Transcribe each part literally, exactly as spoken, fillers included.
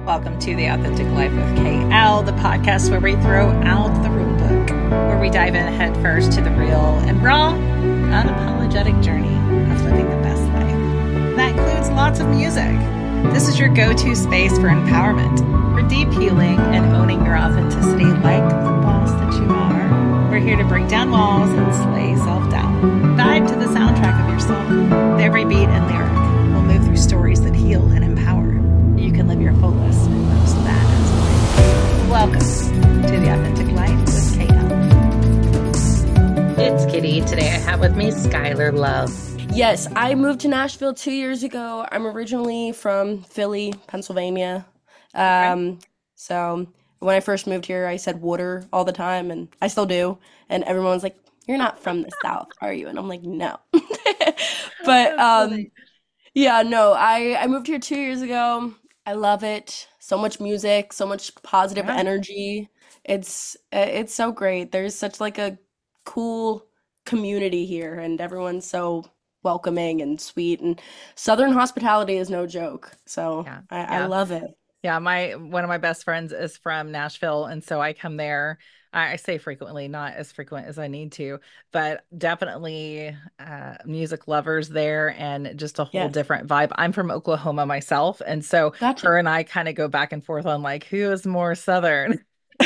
Welcome to The Authentic Life of K L, the podcast where we throw out the rule book, where we dive in head first to the real and raw, unapologetic journey of living the best life. That includes lots of music. This is your go-to space for empowerment, for deep healing and owning your authenticity like the boss that you are. We're here to break down walls and slay self-doubt. Vibe to the soundtrack of your soul. With every beat and lyric, we'll move through stories that heal and empower. You can live your fullest and most badass life. Welcome to The Authentic Life with K L. It's Kitty. Today I have with me Skylar Love. Yes, I moved to Nashville two years ago. I'm originally from Philly, Pennsylvania. Um, Okay. So when I first moved here, I said water all the time, and I still do. And everyone's like, "You're not from the South, are you?" And I'm like, "No." But That's um, funny. yeah, no, I I moved here two years ago. I love it. So much music, so much positive Yeah. energy. It's uh, it's so great. There's such like a cool community here, and everyone's so welcoming and sweet. And Southern hospitality is no joke. So Yeah. I, I Yeah. love it. Yeah, my one of my best friends is from Nashville, and so I come there. I, I say frequently, not as frequent as I need to, but definitely uh, music lovers there, and just a whole Yes. different vibe. I'm from Oklahoma myself, and so Gotcha. her and I kind of go back and forth on like who is more Southern.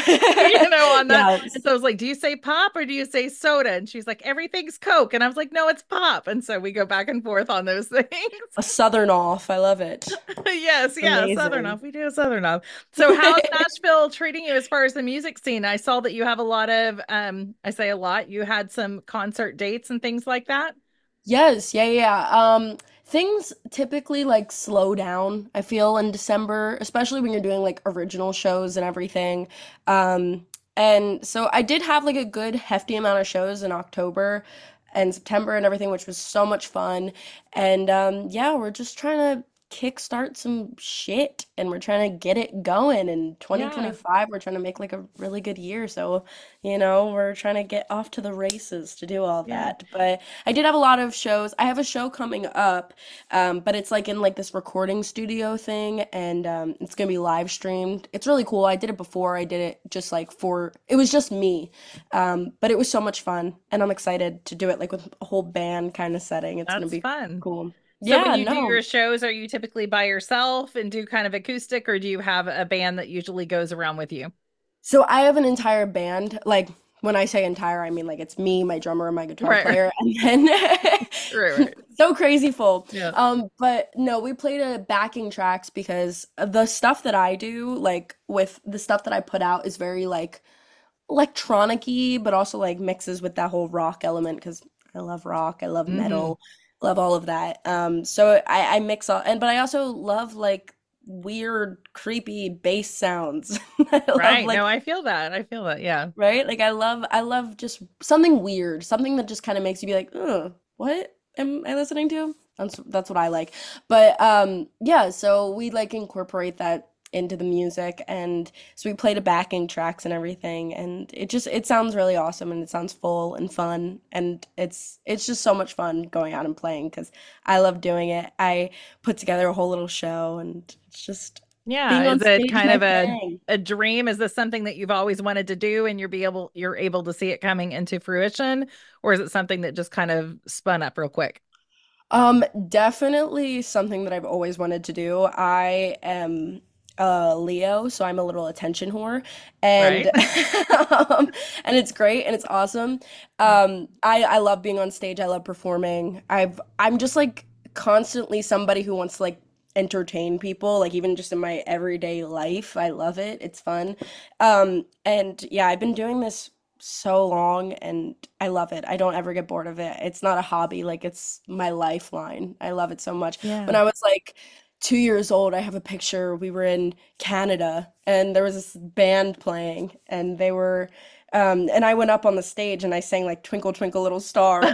You know, on that. Yes. And so I was like, do you say pop or do you say soda? And she's like, everything's Coke. And I was like, no, it's pop. And so we go back and forth on those things. A Southern off. I love it. Yes, yeah, Southern Amazing. off. We do a Southern off. So how's Nashville treating you as far as the music scene? I saw that you have a lot of, um, I say a lot, you had some concert dates and things like that. Yes, yeah, yeah. yeah. Um, things typically like slow down, I feel, in December, especially when you're doing like original shows and everything. Um, and so I did have like a good hefty amount of shows in October and September and everything, which was so much fun. And um, yeah, we're just trying to kickstart some shit and we're trying to get it going. In Yeah. twenty twenty-five, we're trying to make like a really good year. So, you know, we're trying to get off to the races to do all Yeah. that. But I did have a lot of shows. I have a show coming up, um, but it's like in like this recording studio thing, and um, it's gonna be live streamed. It's really cool. I did it before. I did it just like for it was just me, um, but it was so much fun, and I'm excited to do it like with a whole band kind of setting. It's gonna That's be fun. cool. So when Yeah, you do your no. shows, are you typically by yourself and do kind of acoustic, or do you have a band that usually goes around with you? So I have an entire band. Like when I say entire, I mean like it's me, my drummer, and my guitar Right, player, and right, then right. so crazy full. Yeah. Um, but no, we played a backing tracks because the stuff that I do, like with the stuff that I put out, is very like electronic-y, but also like mixes with that whole rock element because I love rock, I love Hmm. metal, love all of that. Um, so I, I mix all, and but I also love like weird, creepy bass sounds. I love Right. like No, I feel that. I feel that. Yeah. right? Like I love I love just something weird, something that just kind of makes you be like, "Ugh, what am I listening to?" That's that's what I like. But um yeah, so we like incorporate that into the music, and so we played a backing tracks and everything, and it just it sounds really awesome, and it sounds full and fun, and it's it's just so much fun going out and playing because I love doing it. I put together a whole little show, and it's just Yeah. being on Is it stage, kind my of a thing. a dream? Is this something that you've always wanted to do and you're be able you're able to see it coming into fruition? Or is it something that just kind of spun up real quick? Um, definitely something that I've always wanted to do. I am a Leo, so I'm a little attention whore, and Right. um, and it's great and it's awesome. Um, I I love being on stage. I love performing. I've I'm just like constantly somebody who wants to like entertain people, like even just in my everyday life. I love it. It's fun. Um, and yeah, I've been doing this so long and I love it. I don't ever get bored of it. It's not a hobby, like it's my lifeline. I love it so much. When Yeah. I was like two years old, I have a picture. We were in Canada and there was this band playing and they were um and I went up on the stage and I sang like Twinkle Twinkle Little Star.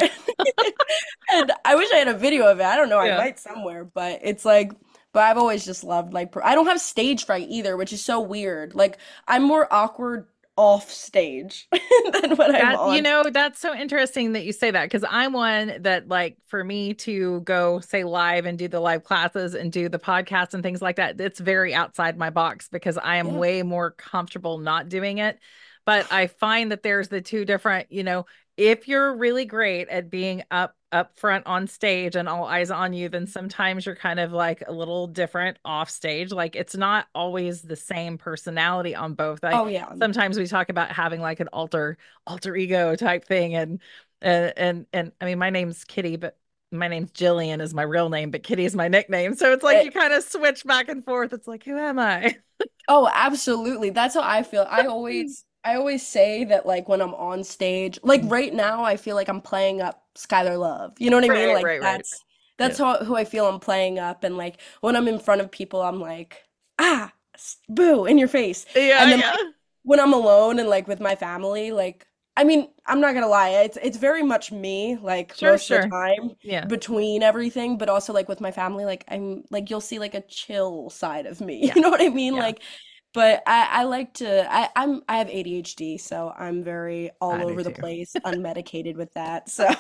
And I wish I had a video of it. I don't know, I Yeah. might somewhere, but it's like but I've always just loved like per- I don't have stage fright either, which is so weird. Like I'm more awkward off stage than when I'm That, you on. know, that's so interesting that you say that because I'm one that, like, for me to go say live and do the live classes and do the podcast and things like that, it's very outside my box because I am Yeah. way more comfortable not doing it. But I find that there's the two different, you know, if you're really great at being up up front on stage and all eyes on you, then sometimes you're kind of like a little different off stage. Like it's not always the same personality on both. I Oh yeah. sometimes we talk about having like an alter alter ego type thing, and and and and I mean, my name's Kitty, but my name's Jillian is my real name, but Kitty is my nickname. So it's like Eh, you kind of switch back and forth. It's like, who am I? oh, absolutely. That's how I feel. I always I always say that like when I'm on stage, like right now I feel like I'm playing up Skylar Love. You know what I mean? Right, Like right, right. that's Yeah. that's how who I feel I'm playing up, and like when I'm in front of people I'm like, "Ah, s- boo in your face." Yeah, And then yeah. when I'm alone and like with my family, like I mean, I'm not gonna lie, it's it's very much me, like Sure, most of the sure. time Yeah. between everything, but also like with my family, like I'm like you'll see like a chill side of me. Yeah. You know what I mean? Yeah. Like, but I I like to I I'm I have A D H D, so I'm very all I do over the too. place, unmedicated with that. So,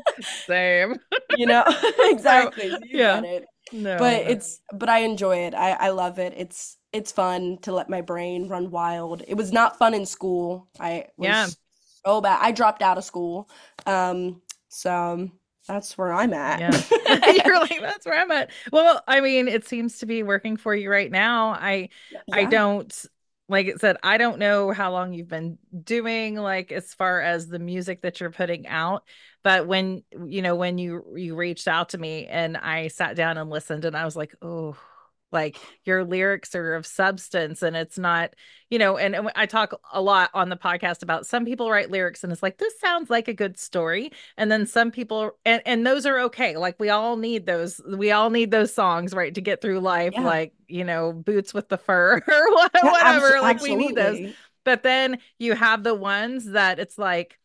Same. you know, So, exactly. So you yeah. get it. No, But no. it's but I enjoy it. I I love it. It's it's fun to let my brain run wild. It was not fun in school. I Yeah. was so bad. I dropped out of school. Um, so that's where I'm at. Yeah. You're like, that's where I'm at. Well, I mean, it seems to be working for you right now. I I Yeah. don't like it said, I don't know how long you've been doing like as far as the music that you're putting out, but when you know when you you reached out to me and I sat down and listened and I was like, "Oh, like your lyrics are of substance and it's not, you know, and, and I talk a lot on the podcast about some people write lyrics and it's like this sounds like a good story, and then some people and and those are okay. Like we all need those. We all need those songs, right, to get through life. Yeah. Like you know, boots with the fur or Yeah, abs whatever. Like we need those. absolutely. But then you have the ones that it's like,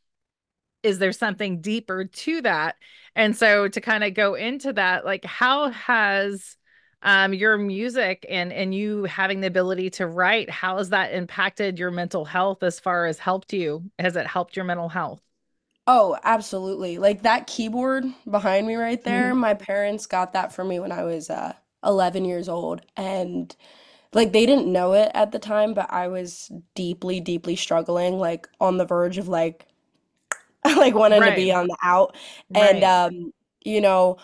is there something deeper to that? And so to kind of go into that, like how has um your music and and you having the ability to write, how has that impacted your mental health as far as helped you? Has it helped your mental health? Oh, absolutely. Like that keyboard behind me right there, Mhm. my parents got that for me when I was uh eleven years old. And like they didn't know it at the time, but I was deeply, deeply struggling, like on the verge of like like wanting to Right, be on the out. And right. um, you know,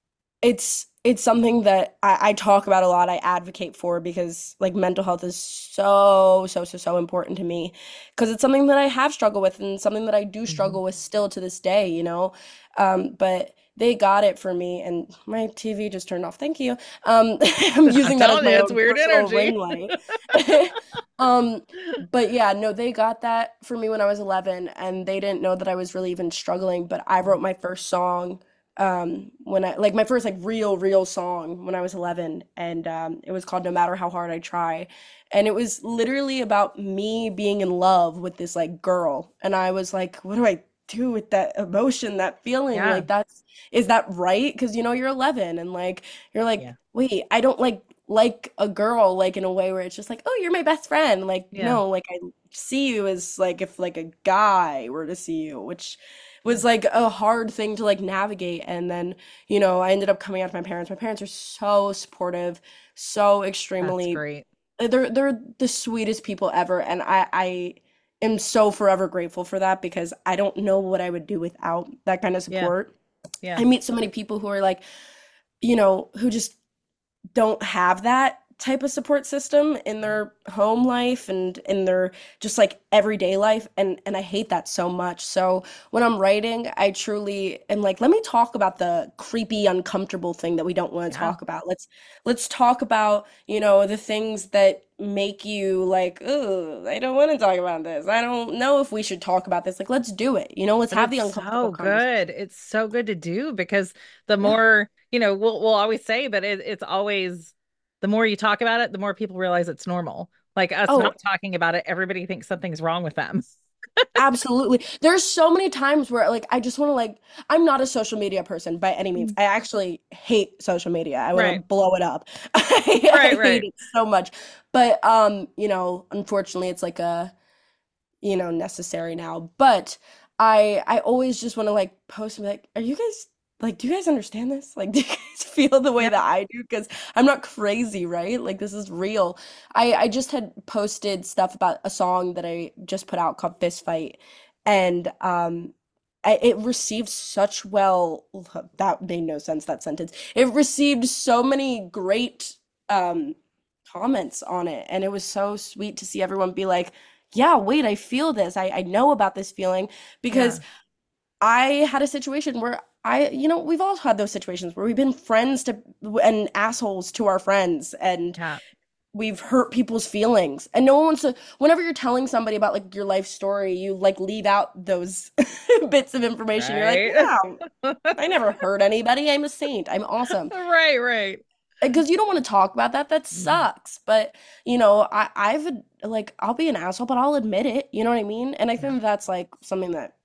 it's it's something that I, I talk about a lot. I advocate for because like mental health is so, so, so, so important to me because it's something that I have struggled with and something that I do Mhm. struggle with still to this day, you know. Um, but they got it for me and my T V just turned off. Thank you. Um, I'm I'm using that as telling you, my it's own weird personal energy. ring light. Um, but yeah, no, they got that for me when I was eleven and they didn't know that I was really even struggling, but I wrote my first song um when I like my first like real real song when I was eleven, and um it was called No Matter How Hard I Try, and it was literally about me being in love with this like girl, and I was like, what do I do with that emotion, that feeling, Yeah, like that's is that right? Because you know you're eleven and like you're like, yeah, wait, I don't like like a girl like in a way where it's just like, oh, you're my best friend. Like, yeah, no, like I see you as like if like a guy were to see you, which yeah. was like a hard thing to like navigate. And then, you know, I ended up coming out to my parents. My parents are so supportive, so That's extremely great. they're they're the sweetest people ever. And I I am so forever grateful for that because I don't know what I would do without that kind of Yeah, support. yeah. I meet so many people who are like, you know, who just don't have that type of support system in their home life and in their just like everyday life, and and I hate that so much. So when I'm writing, I truly am like, let me talk about the creepy uncomfortable thing that we don't want to Yeah. talk about. Let's let's talk about, you know, the things that make you like, oh, I don't want to talk about this. I don't know if we should talk about this. Like, let's do it. You know, let's But have the it's uncomfortable so conversation. good. It's so good to do because the Yeah. more, you know, we'll we'll always say, but it, it's always the more you talk about it, the more people realize it's normal. Like us Oh, not talking about it, everybody thinks something's wrong with them. absolutely. There's so many times where like I just want to like I'm not a social media person by any means. Mm. I actually hate social media. I want to Right. blow it up. I, Right, I hate right. it so much. But um, you know, unfortunately it's like a you know, necessary now. But I I always just want to like post and be like, are you guys like, do you guys understand this? Like, do you guys feel the way Yeah. that I do? Because I'm not crazy, right? Like, this is real. I I just had posted stuff about a song that I just put out called Fist Fight, and um. I, it received such well, that made no sense, that sentence. It received so many great um comments on it, and it was so sweet to see everyone be like, yeah, wait, I feel this. I, I know about this feeling because Yeah. I had a situation where I, you know, we've all had those situations where we've been friends to and assholes to our friends, and Yeah. we've hurt people's feelings. And no one wants to, whenever you're telling somebody about like your life story, you like leave out those bits of information. You're like, Right. no, I never hurt anybody. I'm a saint. I'm awesome. Right, right. Because you don't want to talk about that. That Mhm. sucks. But, you know, I, I've like, I'll be an asshole, but I'll admit it. You know what I mean? And I Yeah. think that's like something that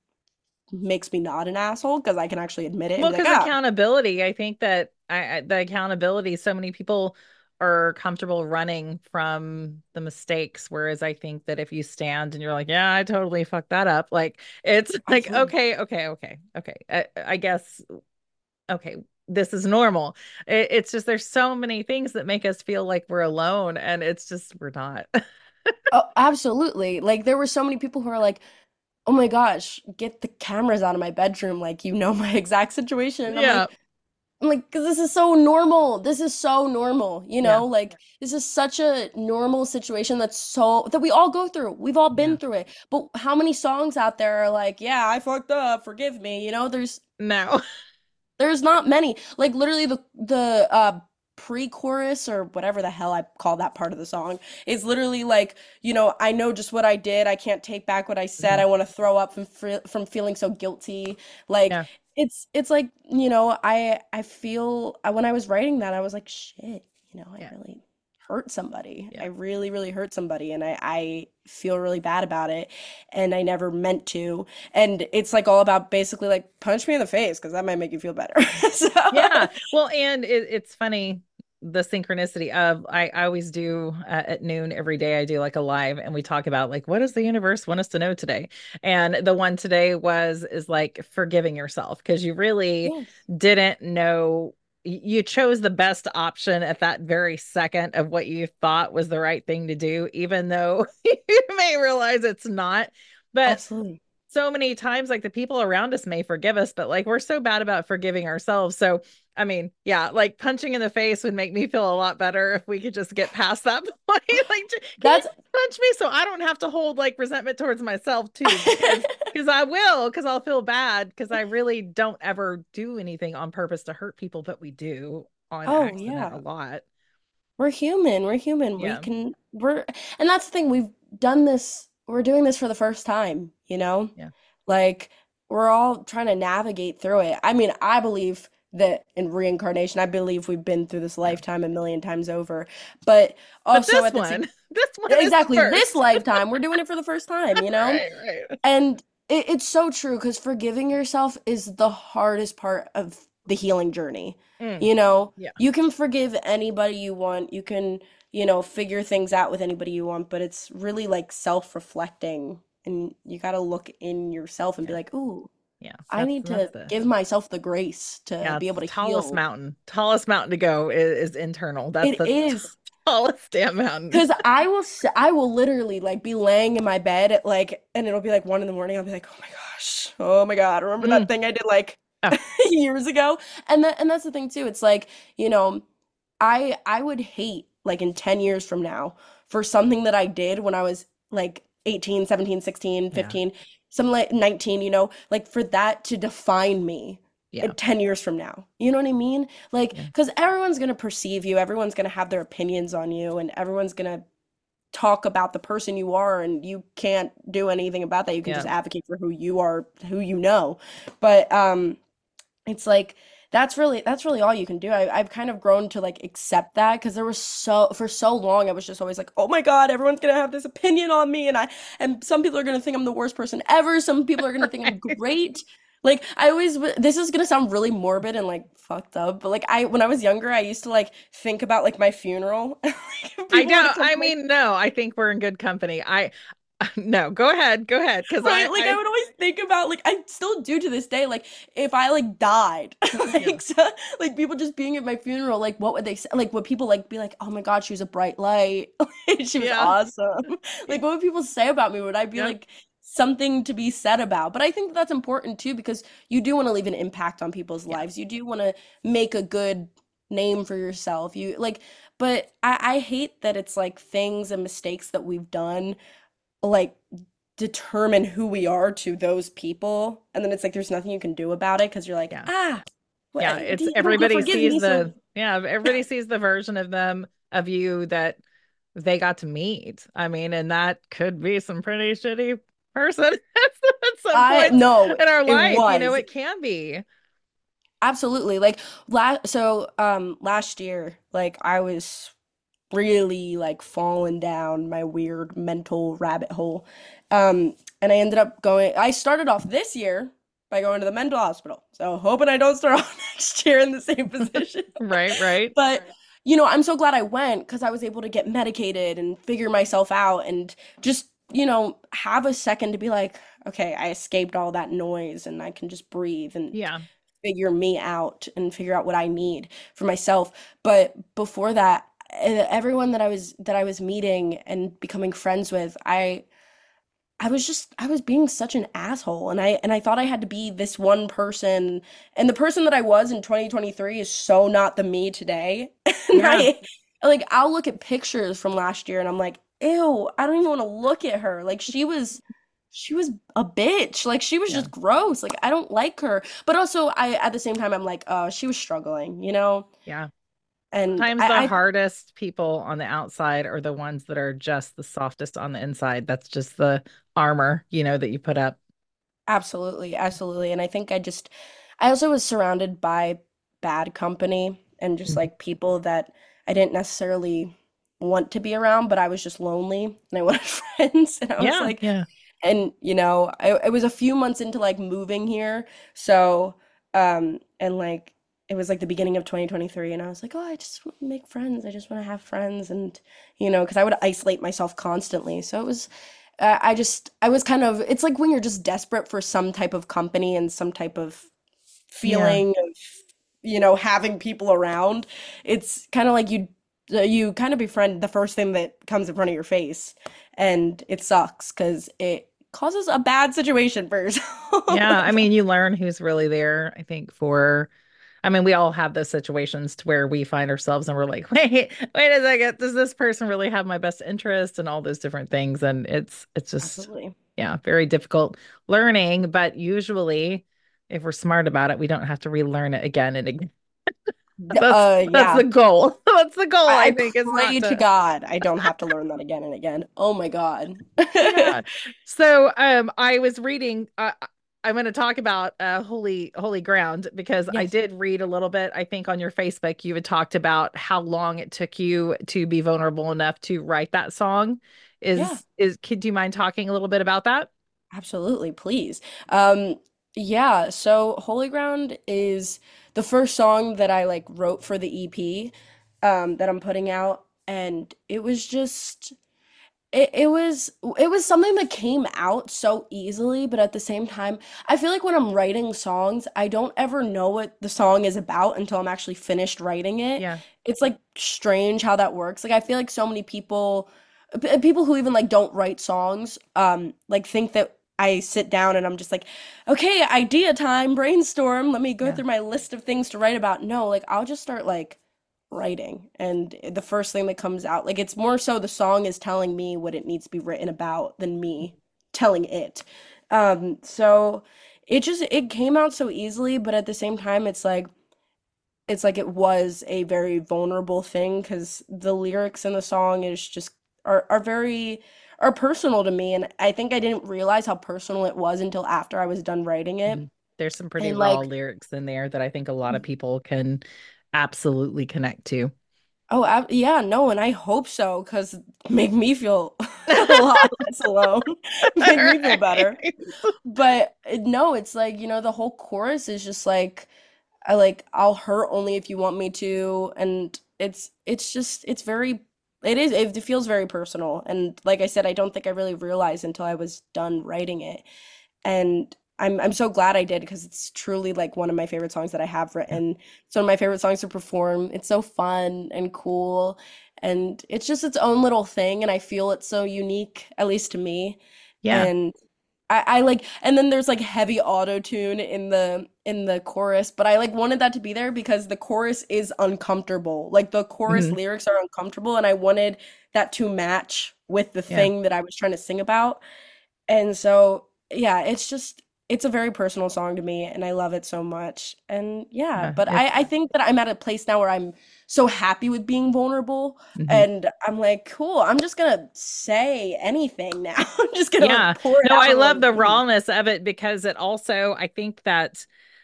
makes me not an asshole because I can actually admit it and Well, be like, because ah, accountability, I think that I, I the accountability, so many people are comfortable running from the mistakes, whereas I think that if you stand and you're like, yeah, I totally fucked that up, like it's like, absolutely. okay, okay, okay, okay. I, I guess, okay, this is normal. It, it's just there's so many things that make us feel like we're alone, and it's just we're not. Oh, absolutely. Like, there were so many people who are like, oh my gosh, get the cameras out of my bedroom. Like, you know my exact situation. And I'm Yeah, like, I'm like, because this is so normal. This is so normal, you yeah, know? Like, this is such a normal situation that's so, that we all go through. We've all yeah. been through it. But how many songs out there are like, yeah, I fucked up, forgive me, you know? There's, No. there's not many. Like, literally, the, the, uh, pre-chorus or whatever the hell I call that part of the song is literally like, you know, I know just what I did. I can't take back what I said. Mhm. I want to throw up from fr- from feeling so guilty. Like Yeah, it's it's like, you know, I I feel I, when I was writing that I was like, shit, you know, I yeah, really hurt somebody. I yeah. really really hurt somebody, and I I feel really bad about it, and I never meant to. And it's like all about basically like punch me in the face because that might make you feel better. So Yeah. Well, and it, it's funny the synchronicity of I, I always do uh, at noon every day. I do like a live, and we talk about like what does the universe want us to know today? And the one today was is like forgiving yourself because you really yes. didn't know. You chose the best option at that very second of what you thought was the right thing to do, even though you may realize it's not. But Absolutely. so many times like the people around us may forgive us, but like we're so bad about forgiving ourselves. So I mean, yeah, like punching in the face would make me feel a lot better if we could just get past that point. Like, can you That's punch me so I don't have to hold like resentment towards myself too? Because because I will, because I'll feel bad because I really don't ever do anything on purpose to hurt people, but we do on oh accident a yeah. lot. We're human. We're human. We Yeah. can we're and that's the thing. We've done this. We're doing this for the first time, you know? Yeah. Like we're all trying to navigate through it. I mean, I believe that in reincarnation, I believe we've been through this Yeah. lifetime a million times over. But But also this at the same one, this one is the exactly this first. lifetime, we're doing it for the first time, you know? Right, right. And it, it's so true because forgiving yourself is the hardest part of the healing journey. Mm, You know, yeah. you can forgive anybody you want. You can, you know, figure things out with anybody you want, but it's really like self-reflecting, and you got to look in yourself and be Yeah. like, "Ooh, Yeah. I That's need that's to the give myself the grace to yeah, be it's able the to tallest heal." mountain. Tallest mountain to go is, is internal. That's It the t- is. tallest damn mountain. Because I will, s- I will literally like be laying in my bed at like, and it'll be like one in the morning. I'll be like, oh my gosh, oh my God, remember that Mm. thing I did like Oh, years ago? And that, and that's the thing too. It's like, you know, I, I would hate like in ten years from now for something that I did when I was like eighteen, seventeen, sixteen, yeah. fifteen, something like nineteen, you know, like for that to define me Yeah. in ten years from now. You know what I mean? Like, Yeah. because everyone's going to perceive you, everyone's going to have their opinions on you, and everyone's going to talk about the person you are, and you can't do anything about that. You can Yeah. just advocate for who you are, who you know. But um it's like that's really that's really all you can do. I, I've kind of grown to like accept that because there was so for so long I was just always like, oh my God, everyone's gonna have this opinion on me, and I and some people are gonna think I'm the worst person ever. Some people are gonna think I'm great. Like I always w- this is gonna sound really morbid and like fucked up, but like I when I was younger, I used to like think about like my funeral. Like, if I people were to don't come I to my mean, no, I think we're in good company. I No, go ahead. Go ahead. Because I, Right? Like I I, would always think about like I still do to this day, like if I like died, yeah, like so, like people just being at my funeral, like what would they say? Like would people like be like, "Oh my God, she was a bright light. She was yeah, awesome." y- Like what would people say about me? Would I be yep, like something to be said about? But I think that that's important too because you do want to leave an impact on people's yeah, lives. You do want to make a good name for yourself. You like, but I, I hate that it's like things and mistakes that we've done like determine who we are to those people and then it's like there's nothing you can do about it because you're like yeah, ah yeah. what It's you don't you everybody forgive sees me so the, yeah, everybody sees the version of them, of you that they got to meet. I mean, and that could be some pretty shitty person at some I points no in our it life. You know, was it can be. absolutely like last so um last year like I was really like falling down my weird mental rabbit hole um and I ended up going I started off this year by going to the mental hospital so hoping I don't start off next year in the same position. Right, right. But you know, I'm so glad I went because I was able to get medicated and figure myself out and just, you know, have a second to be like, okay, I escaped all that noise and I can just breathe and Yeah. figure me out and figure out what I need for myself. But before that, e- everyone that I was that I was meeting and becoming friends with, I I was just I was being such an asshole and I and I thought I had to be this one person and the person that I was in twenty twenty-three is so not the me today. And Yeah. I like I'll look at pictures from last year and I'm like, "Ew, I don't even want to look at her." Like she was she was a bitch. Like she was Yeah. just gross. Like I don't like her. But also I at the same time I'm like, "Oh, she was struggling," you know? Yeah. And Sometimes the I, I hardest people on the outside are the ones that are just the softest on the inside. That's just the armor, you know, that you put up. absolutely, absolutely. And I think I just, I also was surrounded by bad company and just Mhm. like people that I didn't necessarily want to be around, but I was just lonely and I wanted friends. And I was Yeah. like, Yeah. and you know, I, it was a few months into like moving here. So, um, and like, it was like the beginning of twenty twenty-three, and I was like, oh, I just want to make friends. I just want to have friends. And, you know, because I would isolate myself constantly. So it was uh, I just I was kind of it's like when you're just desperate for some type of company and some type of Yeah. feeling of you know having people around. It's kind of like you uh, you kind of befriend the first thing that comes in front of your face, and it sucks because it causes a bad situation for Yeah. I yourself. mean, you learn who's really there, I think, for, I mean, we all have those situations to where we find ourselves and we're like, wait, wait a second, does this person really have my best interest and all those different things? And it's, it's just, Absolutely. yeah, very difficult learning. But usually, if we're smart about it, we don't have to relearn it again and again. That's Uh, that's the yeah. goal. That's the goal, I, I I think, is not pray to to. God I don't have to learn that again and again. Oh my God. Yeah. So um I was reading uh, I'm going to talk about uh Holy Holy Ground because I Yes. did read a little bit. I think on your Facebook you had talked about how long it took you to be vulnerable enough to write that song. Yeah. Is is could you mind talking a little bit about that? Absolutely, please. Um, yeah, so Holy Ground is the first song that I like wrote for the E P um that I'm putting out and it was just it, it was it was something that came out so easily, but at the same time, I feel like when I'm writing songs, I don't ever know what the song is about until I'm actually finished writing it. Yeah. It's like strange how that works. Like I feel like so many people p- people who even like don't write songs um like think that I sit down and I'm just like, okay, idea time, brainstorm, let me go Yeah. through my list of things to write about. No, like I'll just start like writing and the first thing that comes out like it's more so the song is telling me what it needs to be written about than me telling it um so it just it came out so easily but at the same time it's like it's like it was a very vulnerable thing because the lyrics in the song is just are, are very are personal to me and I think I didn't realize how personal it was until after I was done writing it Mhm. There's some pretty and raw like lyrics in there that I think a lot of people can absolutely connect to. oh, ab yeah, no, and I hope so, because make me feel a lot less alone, All make me feel better. right. But uh, no, it's like, you know, the whole chorus is just like, I like, I'll hurt only if you want me to, and it's it's just it's very It is, it feels very personal. And like I said, I don't think I really realized until I was done writing it. And I'm I'm so glad I did because it's truly like one of my favorite songs that I have Yeah. written. It's one of my favorite songs to perform. It's so fun and cool. And it's just its own little thing. And I feel it's so unique, at least to me. Yeah. And I, I like, and then there's like heavy auto tune in the in the chorus, but I like wanted that to be there because the chorus is uncomfortable. Like the chorus Mhm. lyrics are uncomfortable, and I wanted that to match with the Yeah. thing that I was trying to sing about. And so, yeah, it's just it's a very personal song to me, and I love it so much. And yeah, Yeah. but I It's I think that I'm at a place now where I'm so happy with being vulnerable, mhm. and I'm like, cool, I'm just gonna say anything now. I'm just gonna Yeah. like pour it No, out I on love one the page. rawness of it because it also, I think that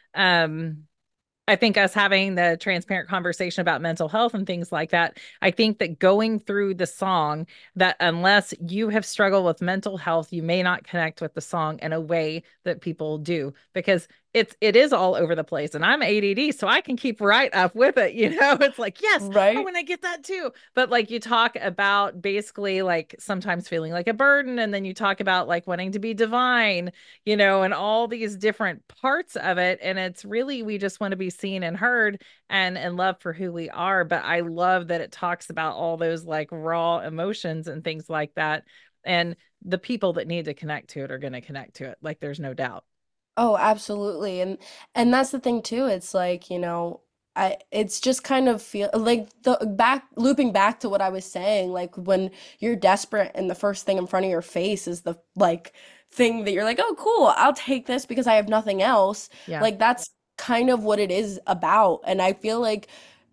um I think us having the transparent conversation about mental health and things like that, I think that going through the song, that unless you have struggled with mental health, you may not connect with the song in a way that people do because it's it is all over the place. And I'm A D D, so I can keep right up with it. You know, it's like, yes, I Right? want to get that too. But like you talk about basically like sometimes feeling like a burden, and then you talk about like wanting to be divine, you know, and all these different parts of it. And it's really, we just want to be seen and heard and and loved for who we are. But I love that it talks about all those like raw emotions and things like that. And the people that need to connect to it are going to connect to it. Like there's no doubt. Oh, absolutely. And and that's the thing too. It's like, you know, I it's just kind of feel like the back looping back to what I was saying, like when you're desperate and the first thing in front of your face is the like thing that you're like, "Oh, cool. I'll take this because I have nothing else." Yeah. Like that's kind of what it is about. And I feel like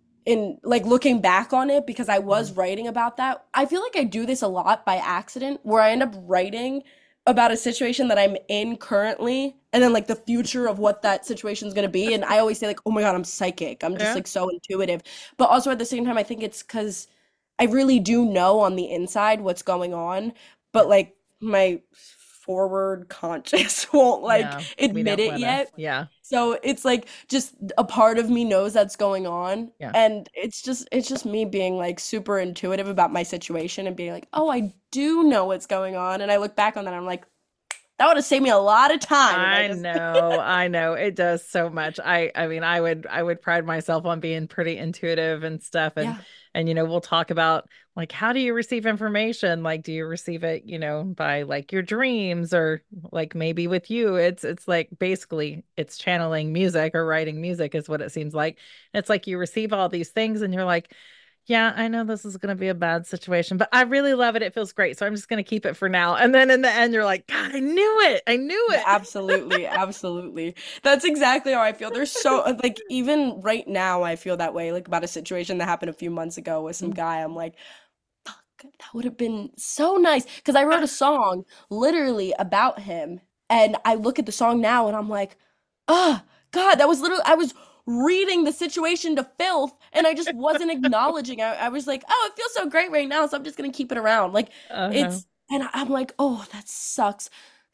in like looking back on it because I was Mhm. writing about that. I feel like I do this a lot by accident where I end up writing about a situation that I'm in currently and then like the future of what that situation is going to be and I always say like, "Oh my God, I'm psychic. I'm just Yeah. like so intuitive." But also at the same time I think it's cuz I really do know on the inside what's going on, Yeah. but like my forward conscious won't like Yeah. We admit don't it let us. yet. Yeah. So it's like just a part of me knows that's going on. Yeah. And it's just it's just me being like super intuitive about my situation and being like, "Oh, I do know what's going on." And I look back on that and I'm like, that would have saved me a lot of time if I I just know, I know. It does so much. I I mean, I would I would pride myself on being pretty intuitive and stuff and Yeah. and you know, we'll talk about like how do you receive information? Like do you receive it, you know, by like your dreams or like maybe with you it's it's like basically it's channeling music or writing music is what it seems like. It's like you receive all these things and you're like yeah, I know this is going to be a bad situation, but I really love it. It feels great. So I'm just going to keep it for now. And then in the end, you're like, God, I knew it. I knew Yeah, it. absolutely, absolutely. That's exactly how I feel. There's so like even right now I feel that way like about a situation that happened a few months ago with some guy. I'm like, fuck, that would have been so nice because I wrote a song literally about him and I look at the song now and I'm like, oh God, that was literally I was reading the situation to filth and I just wasn't acknowledging. I, I was like, oh, it feels so great right now, so I'm just gonna keep it around. Like Uh-huh. it's and I'm like, oh, that sucks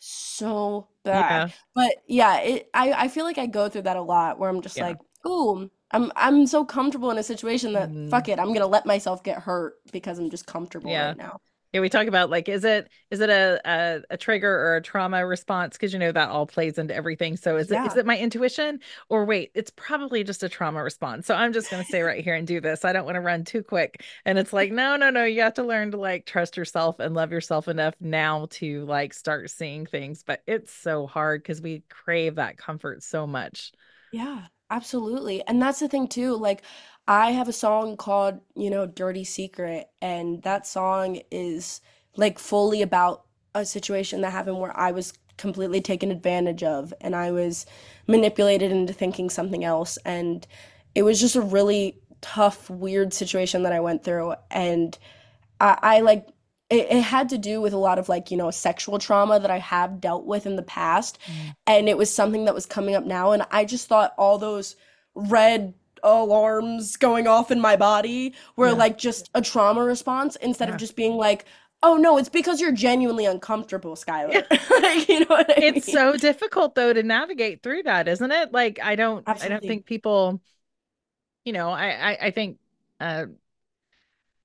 so bad. Yeah. But yeah, it I, I feel like I go through that a lot where I'm just Yeah. like, ooh, I'm I'm so comfortable in a situation that fuck Mhm. it, I'm gonna let myself get hurt because I'm just comfortable Yeah. right now. Yeah, we talk about like, is it is it a a, a trigger or a trauma response? Because you know that all plays into everything. So is it is Yeah. it my intuition or wait, it's probably just a trauma response. So I'm just gonna stay right here and do this. I don't want to run too quick. And it's like, no, no, no. You have to learn to like trust yourself and love yourself enough now to like start seeing things. But it's so hard because we crave that comfort so much. Yeah, absolutely. And that's the thing too. Like, I have a song called, you know, Dirty Secret, and that song is like fully about a situation that happened where I was completely taken advantage of and I was manipulated into thinking something else. And it was just a really tough, weird situation that I went through. And I, I like it, it had to do with a lot of like, you know, sexual trauma that I have dealt with in the past. Mm. And it was something that was coming up now. And I just thought all those red alarms going off in my body were Yeah. like just a trauma response instead of Yeah. just being like, oh no, it's because you're genuinely uncomfortable, Yeah. Skylar. Like, you know what I It's mean? so difficult though to navigate through that, isn't it? Like I don't I don't Absolutely. think people, you know, I I, I think uh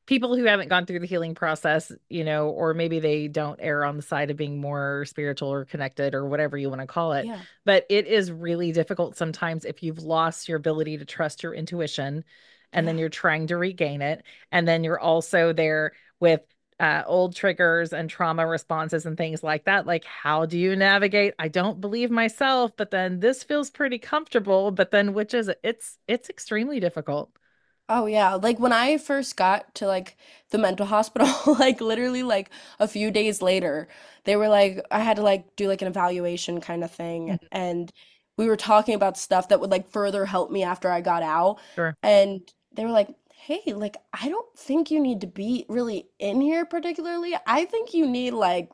people who haven't gone through the healing process, you know, or maybe they don't err on the side of being more spiritual or connected or whatever you want to call it. Yeah. But it is really difficult sometimes if you've lost your ability to trust your intuition and then Yeah. you're trying to regain it. And then you're also there with uh, old triggers and trauma responses and things like that. Like, how do you navigate? I don't believe myself, but then this feels pretty comfortable. But then which is it? It's it's extremely difficult. Oh yeah, like when I first got to like the mental hospital, like literally like a few days later, they were like I had to like do like an evaluation kind of thing, Mhm. and we were talking about stuff that would like further help me after I got out, Sure. and they were like, "Hey, like I don't think you need to be really in here particularly. I think you need like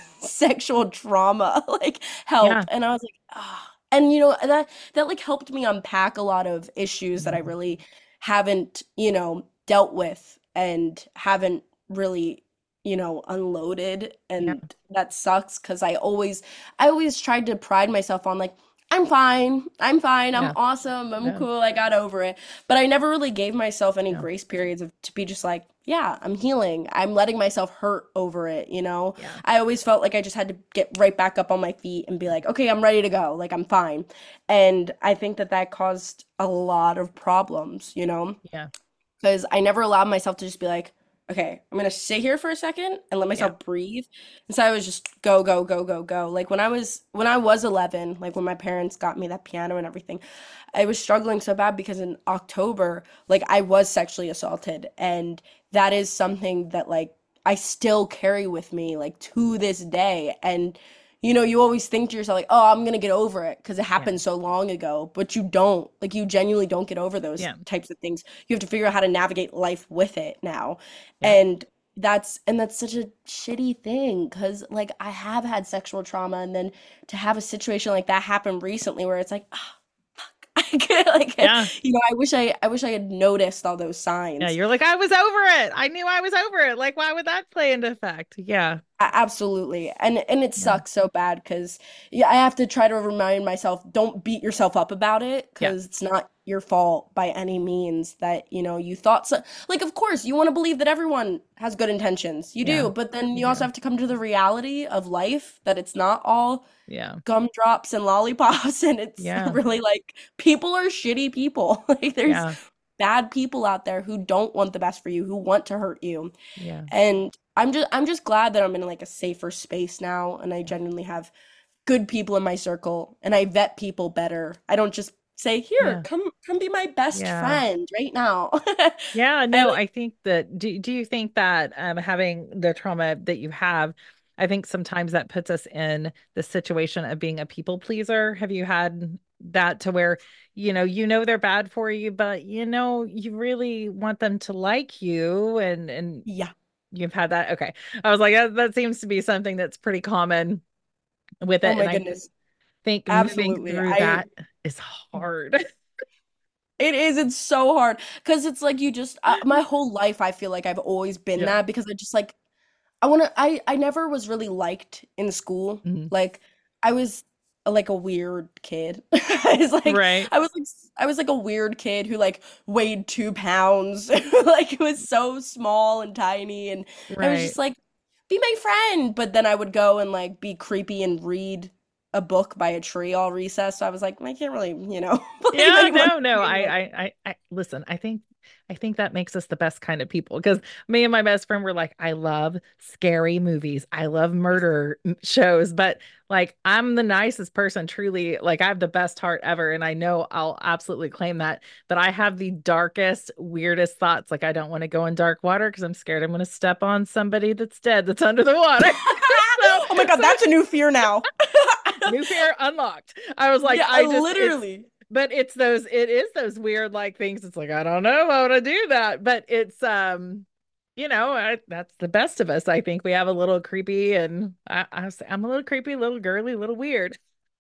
sexual trauma like help." Yeah. And I was like, "Ah." And you know, that that like helped me unpack a lot of issues that I Mhm. really haven't, you know, dealt with and haven't really, you know, unloaded. Yeah. And that sucks because I always, I always tried to pride myself on like, I'm fine, I'm fine, I'm Yeah. awesome, I'm Yeah. cool, I got over it. But I never really gave myself any Yeah. grace periods of to be just like, yeah, I'm healing. I'm letting myself hurt over it, you know? Yeah. I always felt like I just had to get right back up on my feet and be like, okay, I'm ready to go. Like, I'm fine. And I think that that caused a lot of problems, you know? Yeah. Because I never allowed myself to just be like, okay, I'm gonna sit here for a second and let Yeah. myself breathe. And so I was just go, go, go, go, go. Like when I was when I was eleven, like when my parents got me that piano and everything, I was struggling so bad because in October, like I was sexually assaulted, and that is something that like I still carry with me like to this day. And you know, you always think to yourself like, "Oh, I'm gonna get over it" because it Yeah. happened so long ago, but you don't. Like you genuinely don't get over those Yeah. types of things. You have to figure out how to navigate life with it now. Yeah. And that's and that's such a shitty thing because like I have had sexual trauma, and then to have a situation like that happen recently where it's like, ah, fuck. I could, like, Yeah. you know, I wish I I wish I had noticed all those Yeah. signs. You're like, I was over it. I knew I was over it. Like, why would that play into effect? Yeah. A- Absolutely. And and it Yeah. sucks so bad because yeah, I have to try to remind myself, don't beat yourself up about it Yeah. because it's not your fault by any means that, you know, you thought so. Like, of course, you want to believe that everyone has good intentions. You Yeah. do, but then You you also do. have to come to the reality of life that it's not all Yeah. gumdrops and lollipops and it's Yeah. really like people are shitty people. Like there's Yeah. bad people out there who don't want the best for you, who want to hurt you. Yeah. And I'm just I'm just glad that I'm in like a safer space now and I genuinely have good people in my circle and I vet people better. I don't just say, "Here, Yeah. come come be my best Yeah. friend right now." Yeah, And no, I think that do do you think that um having the trauma that you have, I think sometimes that puts us in the situation of being a people pleaser. Have you had that to where, you know, you know they're bad for you, but you know you really want them to like you and and yeah. you've had that? Okay. I was like, that, that seems to be something that's pretty common with Oh it. And my I goodness. think moving Absolutely. through I that is hard. It is, it's so hard because it's like you just uh, my whole life I feel like I've always been Yeah. that because I just like I want to I I never was really liked in school. Mhm. Like I was a, like a weird kid. I was like Right. I was like s- I was like a weird kid who like weighed two pounds. Like it was so small and tiny and I was Right. just like be my friend, but then I would go and like be creepy and read a book by a tree all recess. So I was like I can't really, you know, believe Yeah, anyone no, no. being I, like I, I, I listen. I think, I think that makes us the best kind of people because me and my best friend were like, I love scary movies. I love murder m- shows, but like, I'm the nicest person, truly. Like, I have the best heart ever, and I know I'll absolutely claim that. But I have the darkest, weirdest thoughts. Like, I don't want to go in dark water because I'm scared I'm going to step on somebody that's dead that's under the water. So, Oh my God, so that's a new fear now. new fear unlocked. I was like, Yeah, I I just, it's, literally. but it's those, it is those weird like things. It's like, I don't know if I want to do that, but it's, um, you know, I, that's the best of us. I think we have a little creepy and I, I, was- I'm a little creepy, little girly, little weird.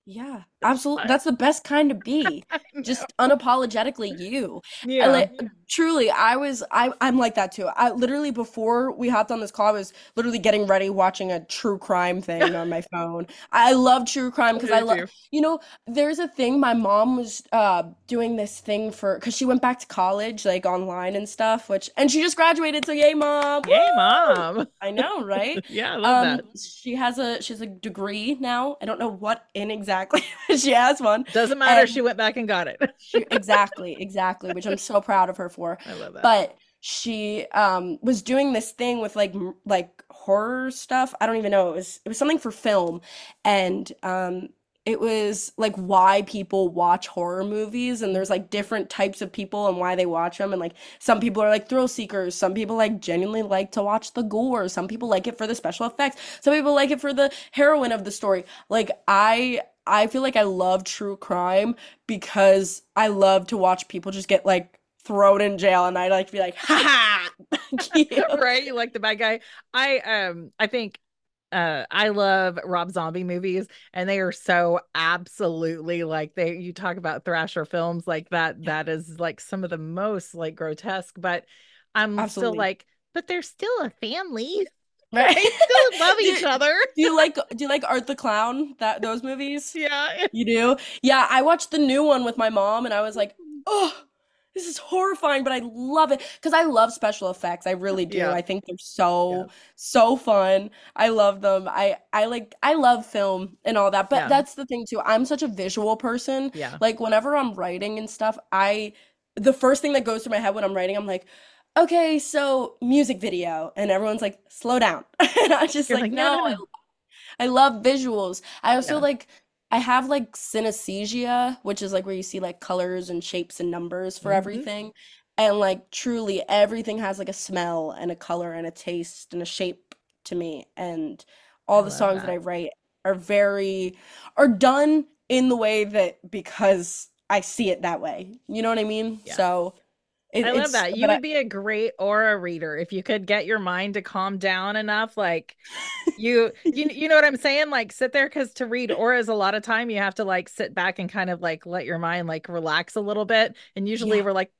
Yeah, It's absolutely. fun. That's the best kind to be. I know. Just unapologetically you. I Yeah. like truly, I was I I'm like that too. I literally before we hopped on this call, I was literally getting ready watching a true crime thing on my phone. I love true crime I because I do love, too. you know, there's a thing my mom was uh doing this thing for because she went back to college like online and stuff, which and she just graduated, so yay, mom. Yay, Woo! mom. I know, right? Yeah, I love Um, that. she has a she's a degree now. I don't know what in exactly, but she has one. Doesn't matter. She And went back and got it. she exactly, exactly, which I'm so proud of her for. I love that. But she um was doing this thing with like m- like horror stuff. I don't even know. It was it was something for film, and um it was like why people watch horror movies, and there's like different types of people and why they watch them, and like some people are like thrill seekers, some people like genuinely like to watch the gore, some people like it for the special effects, some people like it for the heroine of the story. Like I I feel like I love true crime because I love to watch people just get like thrown in jail, and I like to be like, ha ha, thank you. Right? You like the bad guy. I um I think uh I love Rob Zombie movies, and they are so absolutely like they you talk about thrasher films like that Yeah, that is like some of the most like grotesque, but I'm still absolutely. like, but they're still a family. Right? They still love Do, each other. do you like do you like Art the Clown? That those movies? Yeah. You do? Yeah, I watched the new one with my mom and I was like, "Oh, this is horrifying, but I love it because I love special effects. I really do. Yeah. I think they're Yeah. so so fun. I love them. I I like I love film and all that. But Yeah. that's the thing too. I'm such a visual person. Yeah. Like whenever I'm writing and stuff, I the first thing that goes through my head when I'm writing, I'm like, "Okay, so music video." And everyone's like, "Slow down." And I'm just You're like, like, no, "No, no, I no. I love visuals. I also Yeah. like I have like synesthesia, which is like where you see like colors and shapes and numbers for Hmm. everything. And like truly everything has like a smell and a color and a taste and a shape to me. And I all the love songs that I that. write are very are done in the way that because I see it that way. You know what I mean? Yeah. So it, I love it's that. You but I would be a great aura reader if you could get your mind to calm down enough. Like you, you, you know what I'm saying? Like sit there because to read auras, a lot of time you have to like sit back and kind of like let your mind like relax a little bit. And usually yeah. we're like,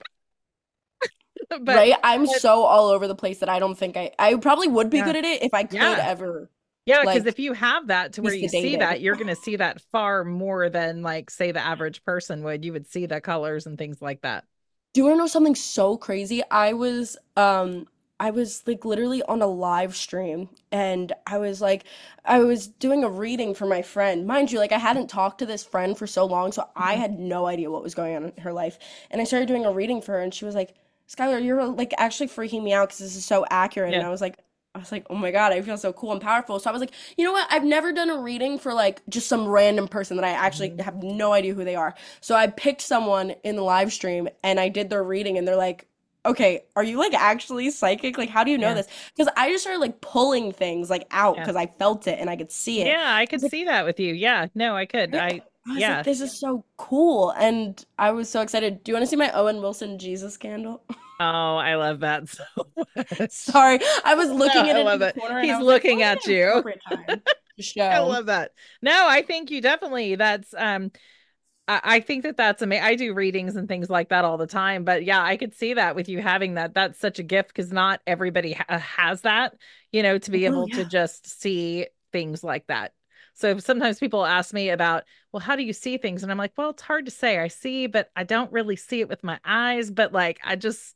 but, Right? I'm but so all over the place that I don't think I I probably would be yeah, good at it if I could yeah, ever yeah. Because like if you have that to be where you see sedated. that, you're going to see that far more than like say the average person would. You would see the colors and things like that. Do you want to know something so crazy? I was um I was like literally on a live stream and I was like I was doing a reading for my friend. Mind you, like I hadn't talked to this friend for so long, so I Mhm. had no idea what was going on in her life. And I started doing a reading for her and she was like, "Skylar, you're like actually freaking me out because this is so accurate." And Yeah. I was like I was like, "Oh my God, I feel so cool and powerful." So I was like, "You know what? I've never done a reading for like just some random person that I actually Mhm. have no idea who they are." So I picked someone in the live stream and I did their reading and they're like, "Okay, are you like actually psychic? Like how do you know Yeah. this?" Because I just started like pulling things like out Yeah. because I felt it and I could see it. Yeah, I I could was like, see that with you. Yeah, no, I could. "Right?" I, I was like, yeah. "This is so cool." And I was so excited. Do you want to see my Owen Wilson Jesus candle? Oh, I love that so much. Sorry, I was No, looking I at it in love the it. corner and I He's was like, looking "What at an you. appropriate time to I show." love that. No, I think you definitely, that's, um, I, I think that that's amazing. I do readings and things like that all the time, but yeah, I could see that with you having that. That's such a gift because not everybody ha has that, you know, to be No, able to yeah. just see things like that. So sometimes people ask me about, well, how do you see things? And I'm like, well, it's hard to say. I see, but I don't really see it with my eyes. But like, I just,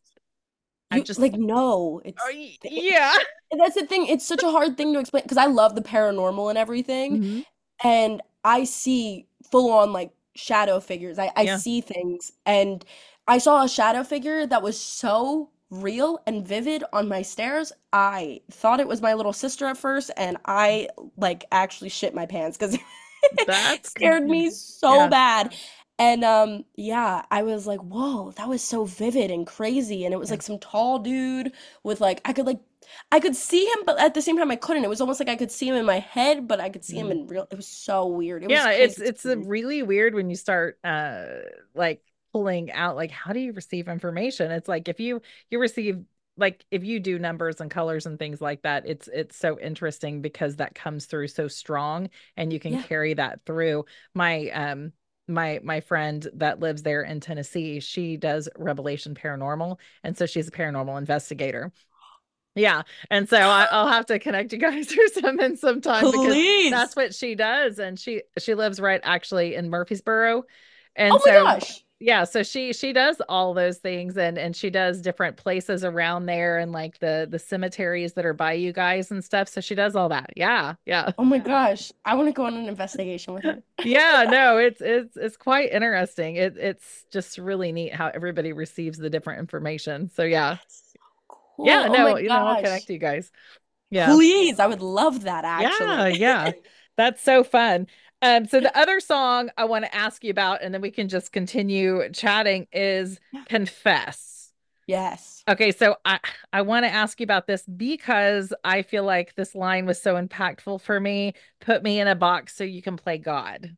I You just, like no, oh, it's it, yeah. that's the thing. It's such a hard thing to explain because I love the paranormal and everything, Hmm. and I see full on like shadow figures. I I Yeah. see things, and I saw a shadow figure that was so real and vivid on my stairs. I thought it was my little sister at first, and I like actually shit my pants because it That's scared good. me so Yeah. bad. And um yeah, I was like, "Whoa, that was so vivid and crazy." And it was Yeah. like some tall dude with like I could like I could see him, but at the same time I couldn't. It was almost like I could see him in my head, but I could see him Mhm. in real. It was so weird. It was Yeah, it's crazy it's a experience. really weird when you start uh like pulling out like how do you receive information? It's like if you you receive like if you do numbers and colors and things like that, it's it's so interesting because that comes through so strong and you can Yeah. carry that through. My um my my friend that lives there in Tennessee, she does Revelation Paranormal, and so she's a paranormal investigator. Yeah. And so I, I'll have to connect you guys or something sometime because that's Please. what she does. And she she lives right actually in Murfreesboro. And Oh my so gosh. yeah, so she she does all those things, and and she does different places around there and like the the cemeteries that are by you guys and stuff. So she does all that. Yeah. Yeah. Oh my gosh. I want to go on an investigation with her. Yeah, no, it's it's it's quite interesting. It it's just really neat how everybody receives the different information. So yeah. That's so cool. Yeah, Oh my no, you know, I'll gosh. connect you guys. Yeah. Please. I would love that Yeah, actually. yeah. That's so fun. Um, so the other song I want to ask you about, and then we can just continue chatting, is Confess. Yes. Okay, so I I want to ask you about this because I feel like this line was so impactful for me. Put me in a box so you can play God.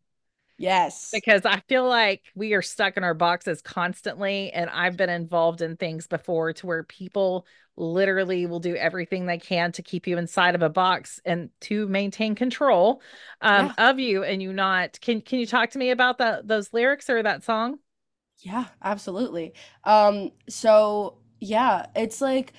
Yes. Because I feel like we are stuck in our boxes constantly. And I've been involved in things before to where people literally will do everything they can to keep you inside of a box and to maintain control um, Yeah. of you. And you not, can, can you talk to me about that, those lyrics or that song? Yeah, absolutely. Um, so yeah, it's like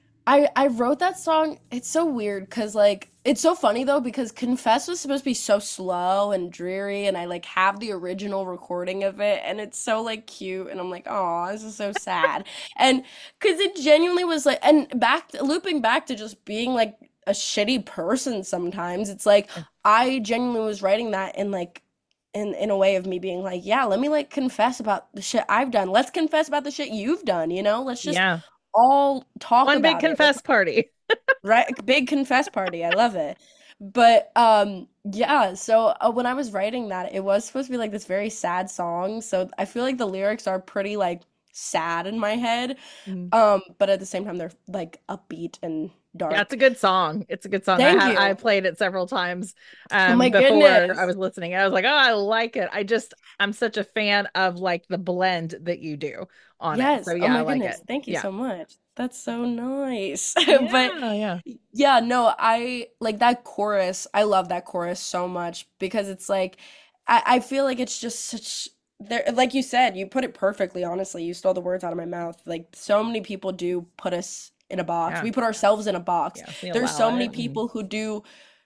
I I wrote that song. It's so weird because like it's so funny though because Confess was supposed to be so slow and dreary, and I like have the original recording of it, and it's so like cute, and I'm like, oh, this is so sad, and because it genuinely was like, and back looping back to just being like a shitty person sometimes. It's like I genuinely was writing that in like in in a way of me being like, yeah, let me like confess about the shit I've done. Let's confess about the shit you've done, you know? Let's just Yeah. all talk One big about it. Let's confess party. right big confess party. I love it. But um yeah, so uh, when I was writing that, it was supposed to be like this very sad song. So I feel like the lyrics are pretty like sad in my head. Mhm. Um but at the same time they're like upbeat and Yeah, it's dark. a good song. It's a good song. I Thank have I you. played it several times Oh um my before I goodness. was listening. I was like, "Oh, I like it." I just I'm such a fan of like the blend that you do on it. So Yes. Oh yeah, I my like it. goodness. Thank you Yeah. so much. That's so nice. But Yeah, yeah. yeah, no, I like that chorus. I love that chorus so much because it's like I, I feel like it's just such there like you said, you put it perfectly, honestly. You stole the words out of my mouth. Like so many people do put us in a box. Yeah. We put ourselves in a box. Yeah. We There's allow so many it. And people who do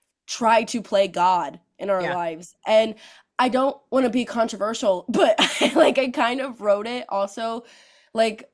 try to play God in our yeah. lives. And I don't want to be controversial, but like I kind of wrote it also like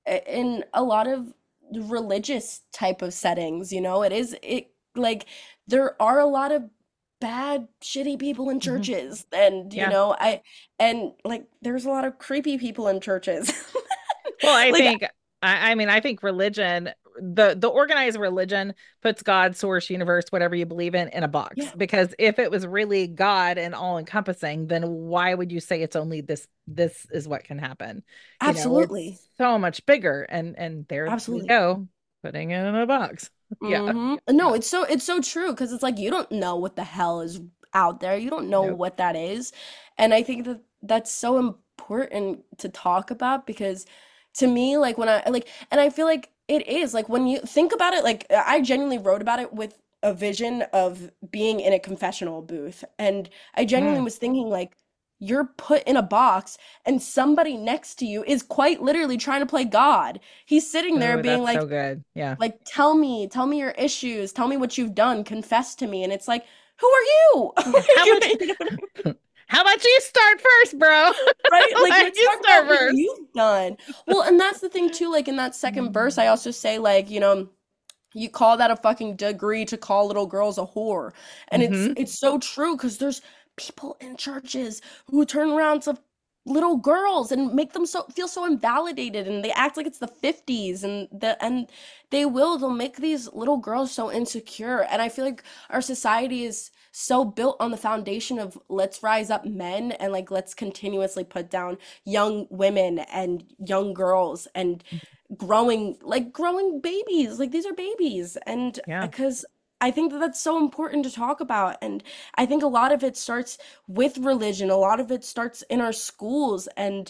in a lot of religious type of settings, you know, it is it like there are a lot of bad shitty people in Mhm. churches and you Yeah. know I and like there's a lot of creepy people in churches. Well, I Like think I, I mean I think religion, the the organized religion puts God, source, universe, whatever you believe in, in a box. yeah, Because if it was really God and all encompassing, then why would you say it's only this this is what can happen? You know, absolutely. it's so much bigger. And and there we Absolutely. go, putting it in a box. Yeah. hmm Yeah. No, it's so it's so true because it's like you don't know what the hell is out there. You don't know Nope. what that is. And I think that that's so important to talk about because to me, like when I like, and I feel like it is like when you think about it, like I genuinely wrote about it with a vision of being in a confessional booth. And I genuinely Mm. was thinking like, you're put in a box and somebody next to you is quite literally trying to play God. He's sitting there Oh, being that's like, so good. Yeah. like tell me tell me your issues, tell me what you've done, confess to me, and it's like who are you? Yeah. How You much know, how about you start first, bro? right, like Like let's you talk start about what first. you've done. Well, and that's the thing too, like in that second verse I also say like you know you call that a fucking degree to call little girls a whore, and it's Mm-hmm. it's so true because there's people in churches who turn around to little girls and make them so feel so invalidated, and they act like it's the fifties, and the and they will they'll make these little girls so insecure. And I feel like our society is so built on the foundation of let's rise up men and like let's continuously put down young women and young girls and growing like growing babies, like these are babies. And Yeah. because I think that that's so important to talk about. And I think a lot of it starts with religion, a lot of it starts in our schools. And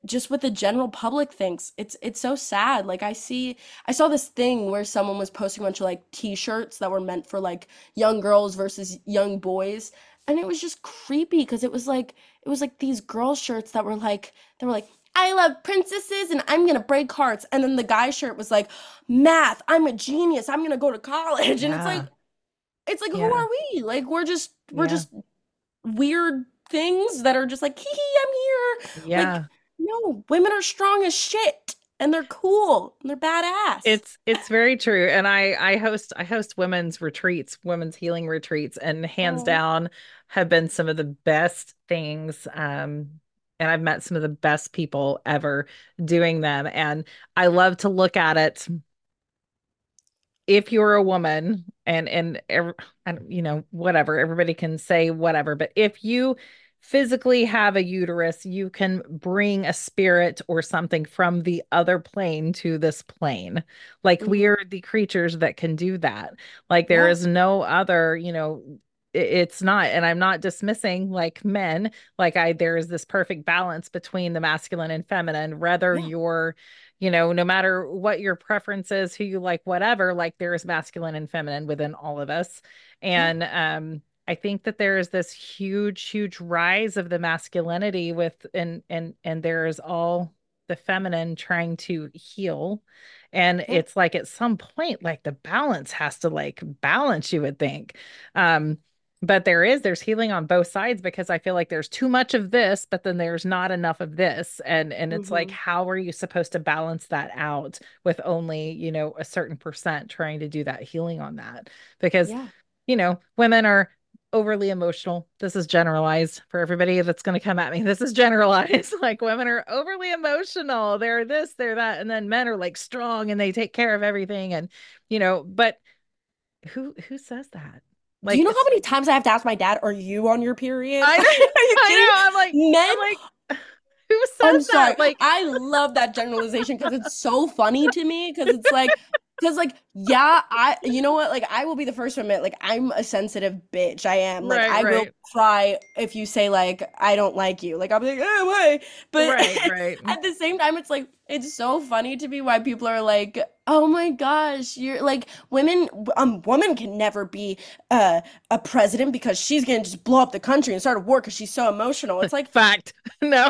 just what the general public thinks. It's it's so sad. Like I see I saw this thing where someone was posting a bunch of like t-shirts that were meant for like young girls versus young boys. And it was just creepy because it was like it was like these girl shirts that were like they were like I love princesses and I'm gonna break hearts. And then the guy shirt was like math, I'm a genius, I'm gonna go to college. And it's like Yeah. it's like who Yeah. are we? Like we're just we're Yeah. just weird things that are just like hee hee, I'm here. Like Yeah. no, women are strong as shit and they're cool and they're badass. It's it's very true. And I I host I host women's retreats, women's healing retreats, and hands Oh, down have been some of the best things. Um, and I've met some of the best people ever doing them. And I love to look at it if you're a woman and and, ev- and you know whatever everybody can say whatever, but if you physically have a uterus, you can bring a spirit or something from the other plane to this plane. Like we hmm. are the creatures that can do that. Like there Yeah, is no other, you know, i- it's not, and I'm not dismissing like men, like I there is this perfect balance between the masculine and feminine, whether yeah, you're, you know, no matter what your preference is, who you like, whatever, like there is masculine and feminine within all of us. yeah, And um, I think that there is this huge, huge rise of the masculinity with, and and and there is all the feminine trying to heal. And yeah. it's like at some point, like the balance has to like balance, you would think. Um, but there is there's healing on both sides because I feel like there's too much of this, but then there's not enough of this. And and it's like, Hmm. how are you supposed to balance that out with only, you know, a certain percent trying to do that healing on that? Because, Yeah. you know, women are overly emotional. This is generalized for everybody that's going to come at me. This is generalized. Like women are overly emotional. They're this, they're that. And then men are like strong and they take care of everything. And, you know, but who who says that? Do you Like know how it's many times I have to ask my dad, are you on your period? I know, Are you I kidding know. I'm like, me? Men, I'm like, who I'm says sorry. that? Like, I love that generalization because it's so funny to me because it's like, because like, yeah, I, you know what? Like, I will be the first to admit, like, I'm a sensitive bitch. I am. Like, right, I will right, cry if you say, like, I don't like you. Like, I'll be like, oh, why? But right, right. at the same time, it's like, it's so funny to me why people are like, oh my gosh, you're like, women, um, woman can never be uh, a president because she's gonna just blow up the country and start a war because she's so emotional. It's like, Fact. No.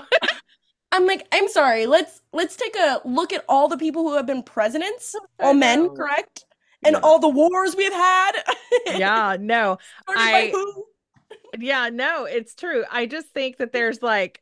I'm like, I'm sorry. Let's let's take a look at all the people who have been presidents, I all men, know. correct? And Yeah. all the wars we've had. Yeah, no. Started by I who? yeah, no, it's true. I just think that there's like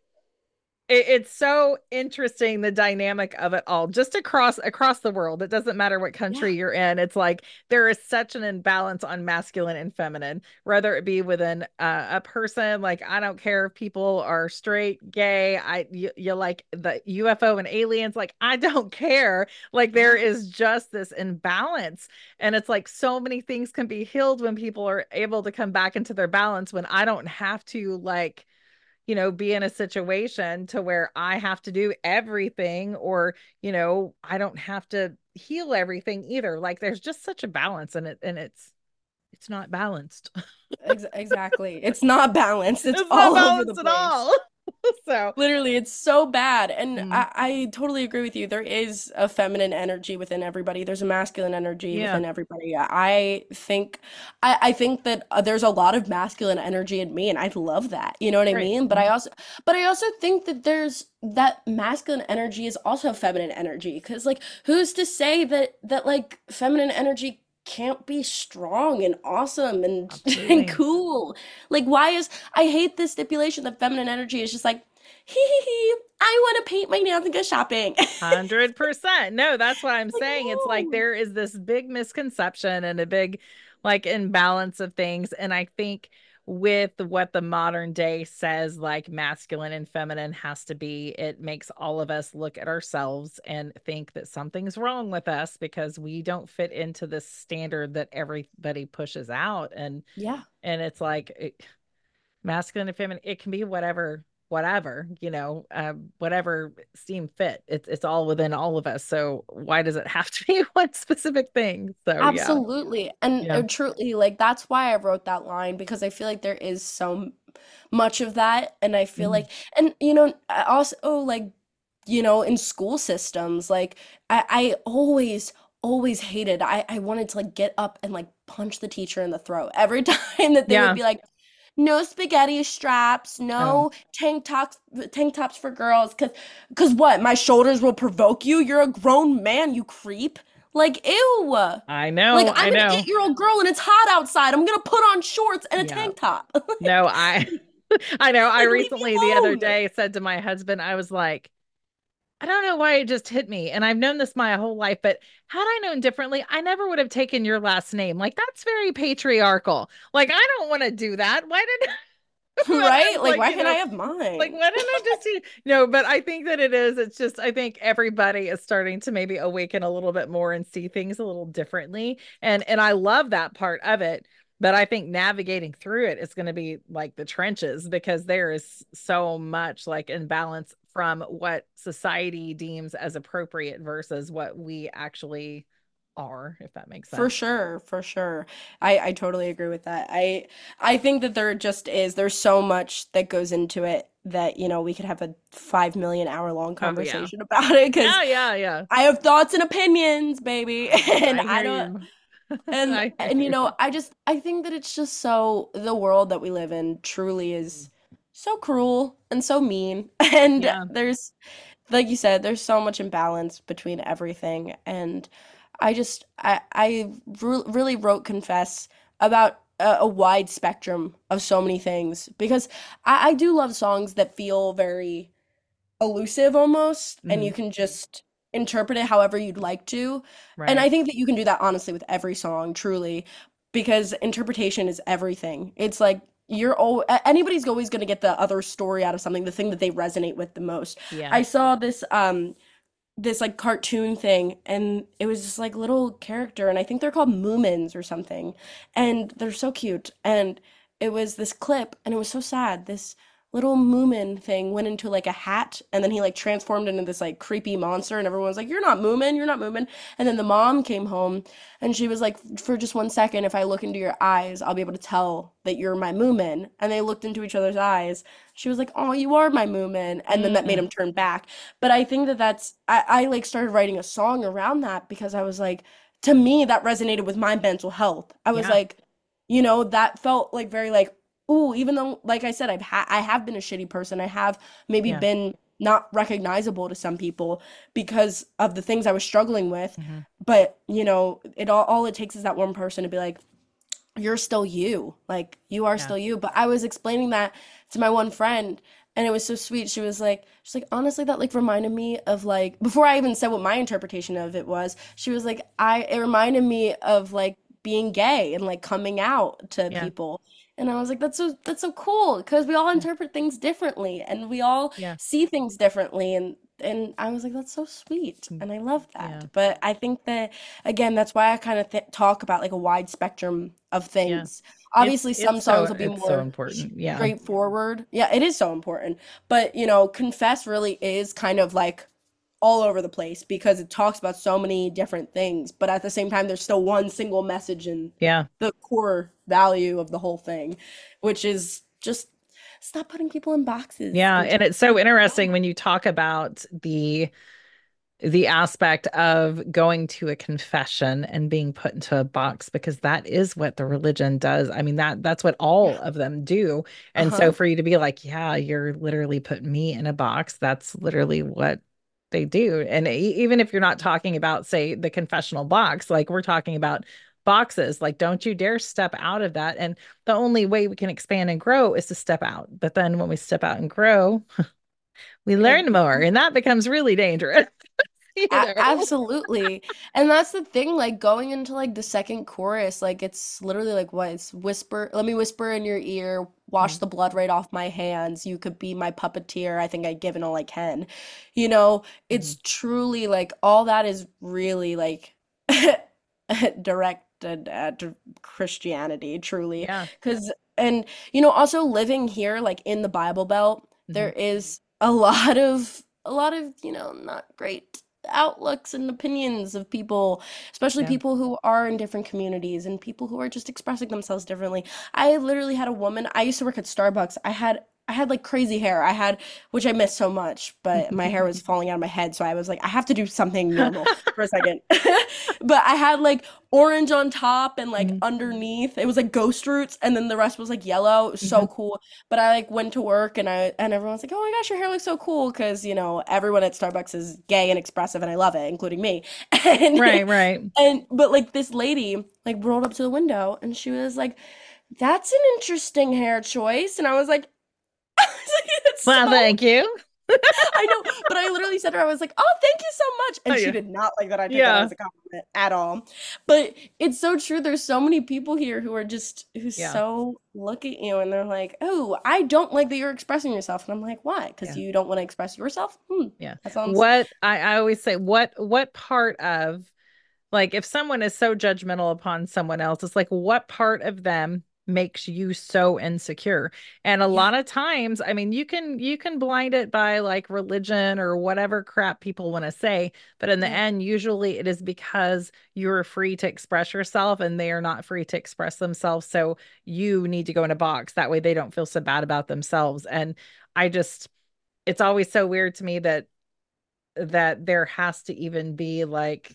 it, it's so interesting the dynamic of it all just across across the world. It doesn't matter what Yeah. country you're in. It's like there is such an imbalance on masculine and feminine, whether it be within uh, a person. Like I don't care if people are straight, gay. I you, you like the U F O and aliens. Like I don't care. Like there Yeah. is just this imbalance, and it's like so many things can be healed when people are able to come back into their balance. When I don't have to like you know, be in a situation to where I have to do everything or, you know, I don't have to heal everything either. Like there's just such a balance and it and it's it's not balanced. Ex- exactly. It's not balanced. It's It's not all over the balanced at place. all. So, Literally, it's so bad. And mm, I, I totally agree with you. There is a feminine energy within everybody. There's a masculine energy yeah, within everybody. I think I, I think that uh, there's a lot of masculine energy in me, and I love that. You know what I right. mean? But I also but I also think that there's that masculine energy is also feminine energy. Because like who's to say that that like feminine energy can't be strong and awesome and and Absolutely. cool? Like why is I hate this stipulation that feminine energy is just like, hee hee hee, I want to paint my nails and go shopping. Hundred percent. No, that's what I'm Like, saying. It's like no. there is this big misconception and a big like imbalance of things. And I think with what the modern day says, like masculine and feminine has to be, it makes all of us look at ourselves and think that something's wrong with us because we don't fit into this standard that everybody pushes out. And Yeah, and it's like it, masculine and feminine, it can be whatever whatever you know um, whatever seem fit. It's it's all within all of us, so why does it have to be one specific thing? So yeah. absolutely. And Yeah. uh, truly, like that's why I wrote that line because I feel like there is so m- much of that, and I feel Mhm. like, and you know, I also oh, like you know, in school systems. Like I, I always, always hated. I, I wanted to like get up and like punch the teacher in the throat every time that they would Yeah. be like, no spaghetti straps, Oh, no tank tops, tank tops for girls. Cause, cause what? My shoulders will provoke you. You're a grown man, you creep. Like, ew. I Like, know. I I'm an know. eight-year-old girl and it's hot outside. I'm gonna put on shorts and a Yeah. tank top. No, I I know. I Like, leave me recently the other alone. day said to my husband, I was like, I don't know why it just hit me. And I've known this my whole life, but had I known differently, I never would have taken your last name. Like that's very patriarchal. Like I don't want to do that. Why did but I Right? was Like, like, why you can't I know, have like mine? why didn't I just do no, but I think that it is, it's just I think everybody is starting to maybe awaken a little bit more and see things a little differently. And and I love that part of it. But I think navigating through it is going to be like the trenches because there is so much like imbalance from what society deems as appropriate versus what we actually are, if that makes For sense. sure, for sure. I I totally agree with that. I I think that there just is there's so much that goes into it that, you know, we could have a five million hour long Oh yeah. conversation about it because Yeah, yeah, yeah. I have thoughts and opinions, baby. I, And I I hear don't you. and I hear and you you. know, I just I think that it's just so the world that we live in truly is so cruel and so mean. And Yeah. there's like you said, there's so much imbalance between everything. And I just I I re really wrote Confess about a, a wide spectrum of so many things because I, I do love songs that feel very elusive almost, and you Mhm. can just interpret it however you'd like to. And Right. I think that you can do that honestly with every song, truly, because interpretation is everything. It's like you're all anybody's always going to get the other story out of something, the thing that they resonate with the most. Yeah. I saw this um this like cartoon thing and it was just like little character and I think they're called Moomins or something and they're so cute and it was this clip and it was so sad. This little Moomin thing went into like a hat and then he like transformed into this like creepy monster and everyone was like, you're not Moomin, you're not Moomin. And then the mom came home and she was like, for just one second, if I look into your eyes, I'll be able to tell that you're my Moomin. And they looked into each other's eyes. She was like, oh, you are my Moomin. And then that made Mm. him turn back. But I think that that's I, I like started writing a song around that because I was like, to me, that resonated with my mental health. I was Yeah. like, you know, that felt like very like, ooh, even though, like I said, I've ha I have been a shitty person. I have maybe Yeah. been not recognizable to some people because of the things I was struggling with. Mhm. But, you know, it all, all it takes is that one person to be like, you're still you. Like, you are Yeah. still you. But I was explaining that to my one friend, and it was so sweet. She was like, she's like, honestly, that like reminded me of like, before I even said what my interpretation of it was, she was like, I, it reminded me of like being gay and like coming out to Yeah. people. And I was like, that's so, that's so cool because we all Yeah. interpret things differently and we all Yeah. see things differently. And, and I was like, that's so sweet. Mm. And I love Yeah. that. But I think that again, that's why I kind of th talk about like a wide spectrum of Yeah. things. It's Obviously, some it's so songs will be it's so more important. Yeah. straightforward. Yeah, it is so important. But, you know, Confess really is kind of like all over the place because it talks about so many different things, but at the same time, there's still one single message and Yeah. the core value of the whole thing, which is just stop putting people in boxes Yeah. and And just it's so interesting go. when you talk about the the aspect of going to a confession and being put into a box because that is what the religion does. I mean that that's what all Yeah. of them do. And so Uh-huh. for you to be like, yeah, you're literally putting me in a box, that's literally what they do. And e- even if you're not talking about say the confessional box, like we're talking about boxes, like don't you dare step out of that. And the only way we can expand and grow is to step out. But then when we step out and grow, we It, learn more and that becomes really dangerous, you A know. absolutely. And that's the thing, like going into like the second chorus, like it's literally like what? It's whisper, let me whisper in your ear, wash the blood right off my hands. You could be my puppeteer. I think I'd given all I can. You know, Mhm. it's truly like all that is really like directed at Christianity, truly. Yeah. Because, and you know, also living here, like in the Bible Belt, there Mhm. is a lot of a lot of, you know, not great outlooks and opinions of people, especially Yeah. people who are in different communities and people who are just expressing themselves differently. I literally had a woman, I used to work at Starbucks. I had I had like crazy hair. I had, which I missed so much, but my hair was falling out of my head. So I was like, I have to do something normal for a second. But I had like orange on top and like Mhm. underneath, it was like ghost roots, and then the rest was like yellow. It was so Mhm. cool. But I like went to work and I and everyone's like, oh my gosh, your hair looks so cool because you know everyone at Starbucks is gay and expressive, and I love it, including me. And Right, right. and but like this lady like rolled up to the window and she was like, "That's an interesting hair choice," and I was like. I was like, it's Well, so thank you. I know, but I literally said to her, I was like, "Oh, thank you so much," Oh, and she yeah. did not like that I took that Yeah. as a compliment at all. But it's so true. There's so many people here who are just who Yeah. so look at you and they're like, "Oh, I don't like that you're expressing yourself," and I'm like, "Why? Because Yeah. you don't want to express yourself? Hmm, Yeah. that sounds What I, I always say, what what part of like if someone is so judgmental upon someone else, it's like what part of them makes you so insecure? And a yeah, lot of times, I mean, you can you can blind it by like religion or whatever crap people want to say, but in the yeah, end, usually it is because you're free to express yourself and they are not free to express themselves. So you need to go in a box. That way they don't feel so bad about themselves. And I just it's always so weird to me that that there has to even be like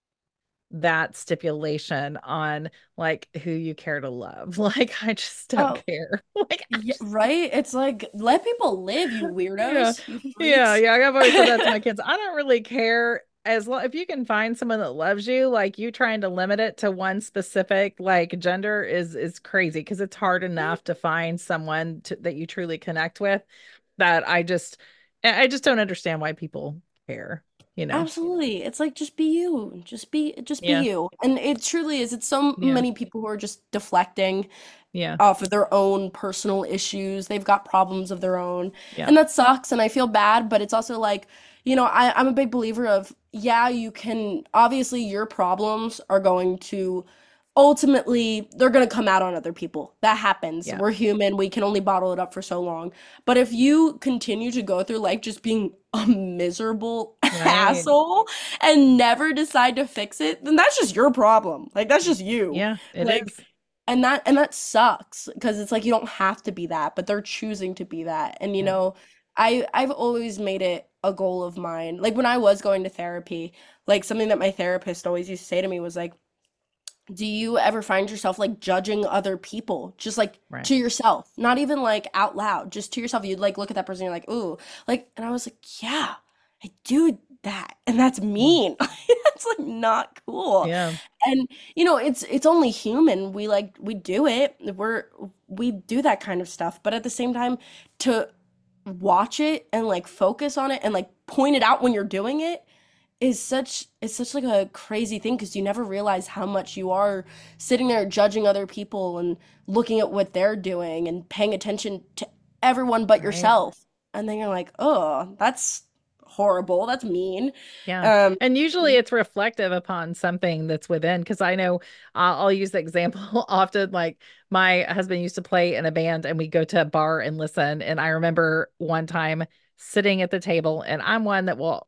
that stipulation on like who you care to love. Like I just don't oh, care. Like I yeah, just, right. It's like let people live, you yeah. weirdos, you Yeah, freaks. yeah. I've always said that to my kids. I don't really care as long if you can find someone that loves you, like you trying to limit it to one specific like gender is is crazy because it's hard Yeah, enough to find someone to, that you truly connect with that I just I I just don't understand why people care, you know. absolutely. It's like just be you. Just be just be Yeah. you. And it truly is. It's so Yeah. many people who are just deflecting Yeah. off of their own personal issues. They've got problems of their own. Yeah. And that sucks and I feel bad, but it's also like, you know, I, I'm a big believer of, yeah, you can obviously your problems are going to ultimately they're going to come out on other people. That happens. Yeah. We're human. We can only bottle it up for so long. But if you continue to go through life just being a miserable Right. asshole and never decide to fix it, then that's just your problem. Like that's just you. Yeah, it Like is. and that and that sucks because it's like you don't have to be that, but they're choosing to be that. And you Yeah. know, I I've always made it a goal of mine. Like when I was going to therapy, like something that my therapist always used to say to me was like, do you ever find yourself like judging other people just like Right. to yourself, not even like out loud, just to yourself? You'd like look at that person, you're like, ooh, like, and I was like, yeah, I do that, and that's Mm. mean. That's like not cool. Yeah. And you know, it's it's only human. We like we do it. We're we do that kind of stuff, but at the same time, to watch it and like focus on it and like point it out when you're doing it is such it's such like a crazy thing because you never realize how much you are sitting there judging other people and looking at what they're doing and paying attention to everyone but Right. yourself. And then you're like, oh, that's horrible. That's mean. Yeah. Um, And usually it's reflective upon something that's within. Because I know I'll, I'll use the example often. Like my husband used to play in a band and we go to a bar and listen. And I remember one time sitting at the table, and I'm one that will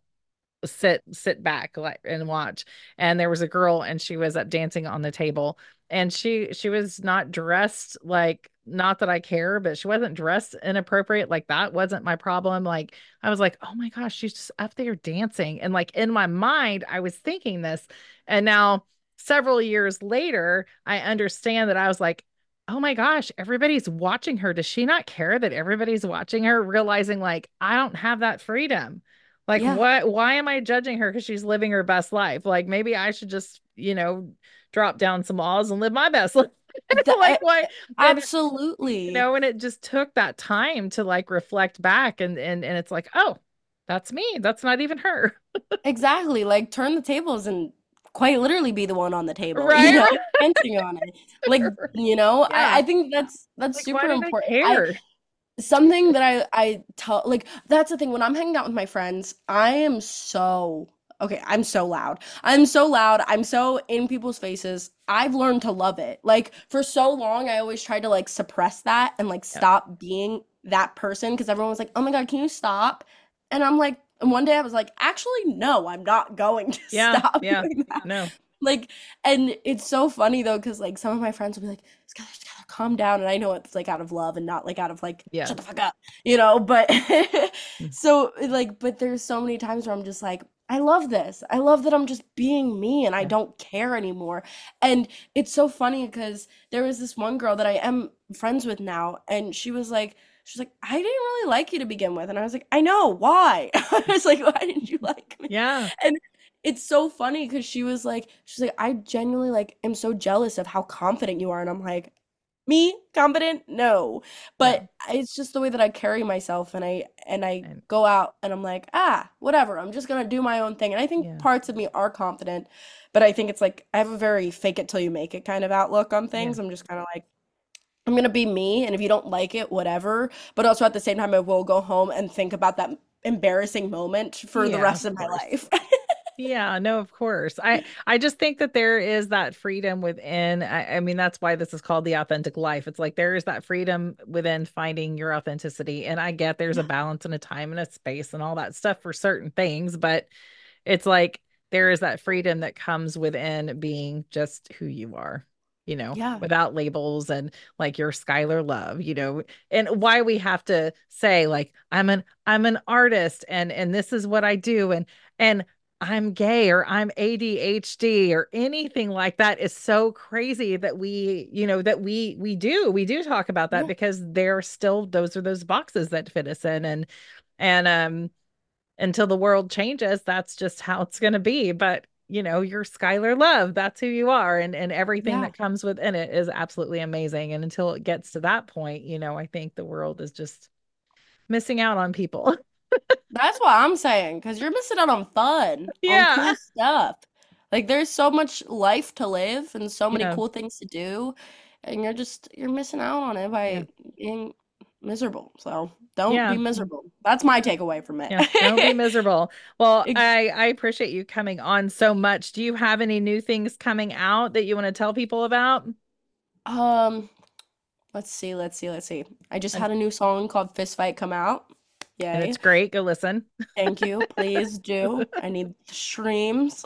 sit sit back like and watch, and there was a girl and she was up dancing on the table, and she she was not dressed like, not that I care, but she wasn't dressed inappropriate. Like that wasn't my problem. Like I was like, oh my gosh, she's just up there dancing, and like in my mind I was thinking this, and now several years later I understand that I was like, oh my gosh, everybody's watching her. Does she not care that everybody's watching her? Realizing like I don't have that freedom. Like, yeah. what, why am I judging her because she's living her best life? Like, maybe I should just, you know, drop down some walls and live my best life. Th- Like, I- why? And, you Absolutely. know, and it just took that time to like reflect back, and and and it's like, oh, that's me. That's not even her. Exactly. Like turn the tables and quite literally be the one on the table, you Right? know, Right. dancing on it. Like, you know, I, Yeah. I think that's that's Like, why super do they important. I care? something that I I tell like that's the thing when I'm hanging out with my friends, I am so okay, I'm so loud. I'm so loud. I'm so in people's faces. I've learned to love it. Like for so long I always tried to like suppress that and like Yeah. stop being that person because everyone was like, "Oh my God, can you stop?" And I'm like, and one day I was like, "Actually, no, I'm not going to Yeah. stop Yeah. doing that." No. Like, and it's so funny though, because like some of my friends will be like, Skylar, Skylar, calm down. And I know it's like out of love and not like out of like, shut the Yes. fuck up, you know, but Mm. so like, but there's so many times where I'm just like, I love this. I love that I'm just being me and I Yeah. don't care anymore. And it's so funny because there was this one girl that I am friends with now, and she was like, she's like, I didn't really like you to begin with. And I was like, I know, why? I was like, why didn't you like me? Yeah. And it's so funny because she was like, she's like, I genuinely like am so jealous of how confident you are. And I'm like, me confident? No. Yeah. But it's just the way that I carry myself, and I and I And go out and I'm like, ah, whatever. I'm just gonna do my own thing. And I think yeah. parts of me are confident, but I think it's like I have a very fake it till you make it kind of outlook on Yeah. things. I'm just kind of like, I'm gonna be me, and if you don't like it, whatever. But also at the same time, I will go home and think about that embarrassing moment for the Yeah, rest of of my course. life. Yeah, no, of course. I I just think that there is that freedom within. I, I mean, that's why this is called the authentic life. It's like there is that freedom within finding your authenticity. And I get there's a Yeah. balance and a time and a space and all that stuff for certain things, but it's like there is that freedom that comes within being just who you are, you know, Yeah. without labels and like your Skylar Love, you know, and why we have to say like I'm an I'm an artist and and this is what I do and and I'm gay or I'm A D H D or anything like that is so crazy that we, you know, that we we do we do talk about that Yeah. because they're still those are those boxes that fit us in and and um until the world changes, that's just how it's going to be. But you know, you're Skylar Love, that's who you are, and and everything Yeah. that comes within it is absolutely amazing. And until it gets to that point, you know, I think the world is just missing out on people. That's what I'm saying, because you're missing out on fun, on Yeah. cool stuff. Like there's so much life to live and so many Yeah. cool things to do, and you're just you're missing out on it Yeah. by being miserable. So don't be Yeah. miserable. That's my takeaway from Yeah. Don't be it. miserable. Well, Ex- I I appreciate you coming on so much. Do you have any new things coming out that you want to tell people about? Um, let's see, let's see, let's see. I just And had a new song called Fist Fight come out. and it's Yay. great. Go listen. Thank you. Please do. I need the streams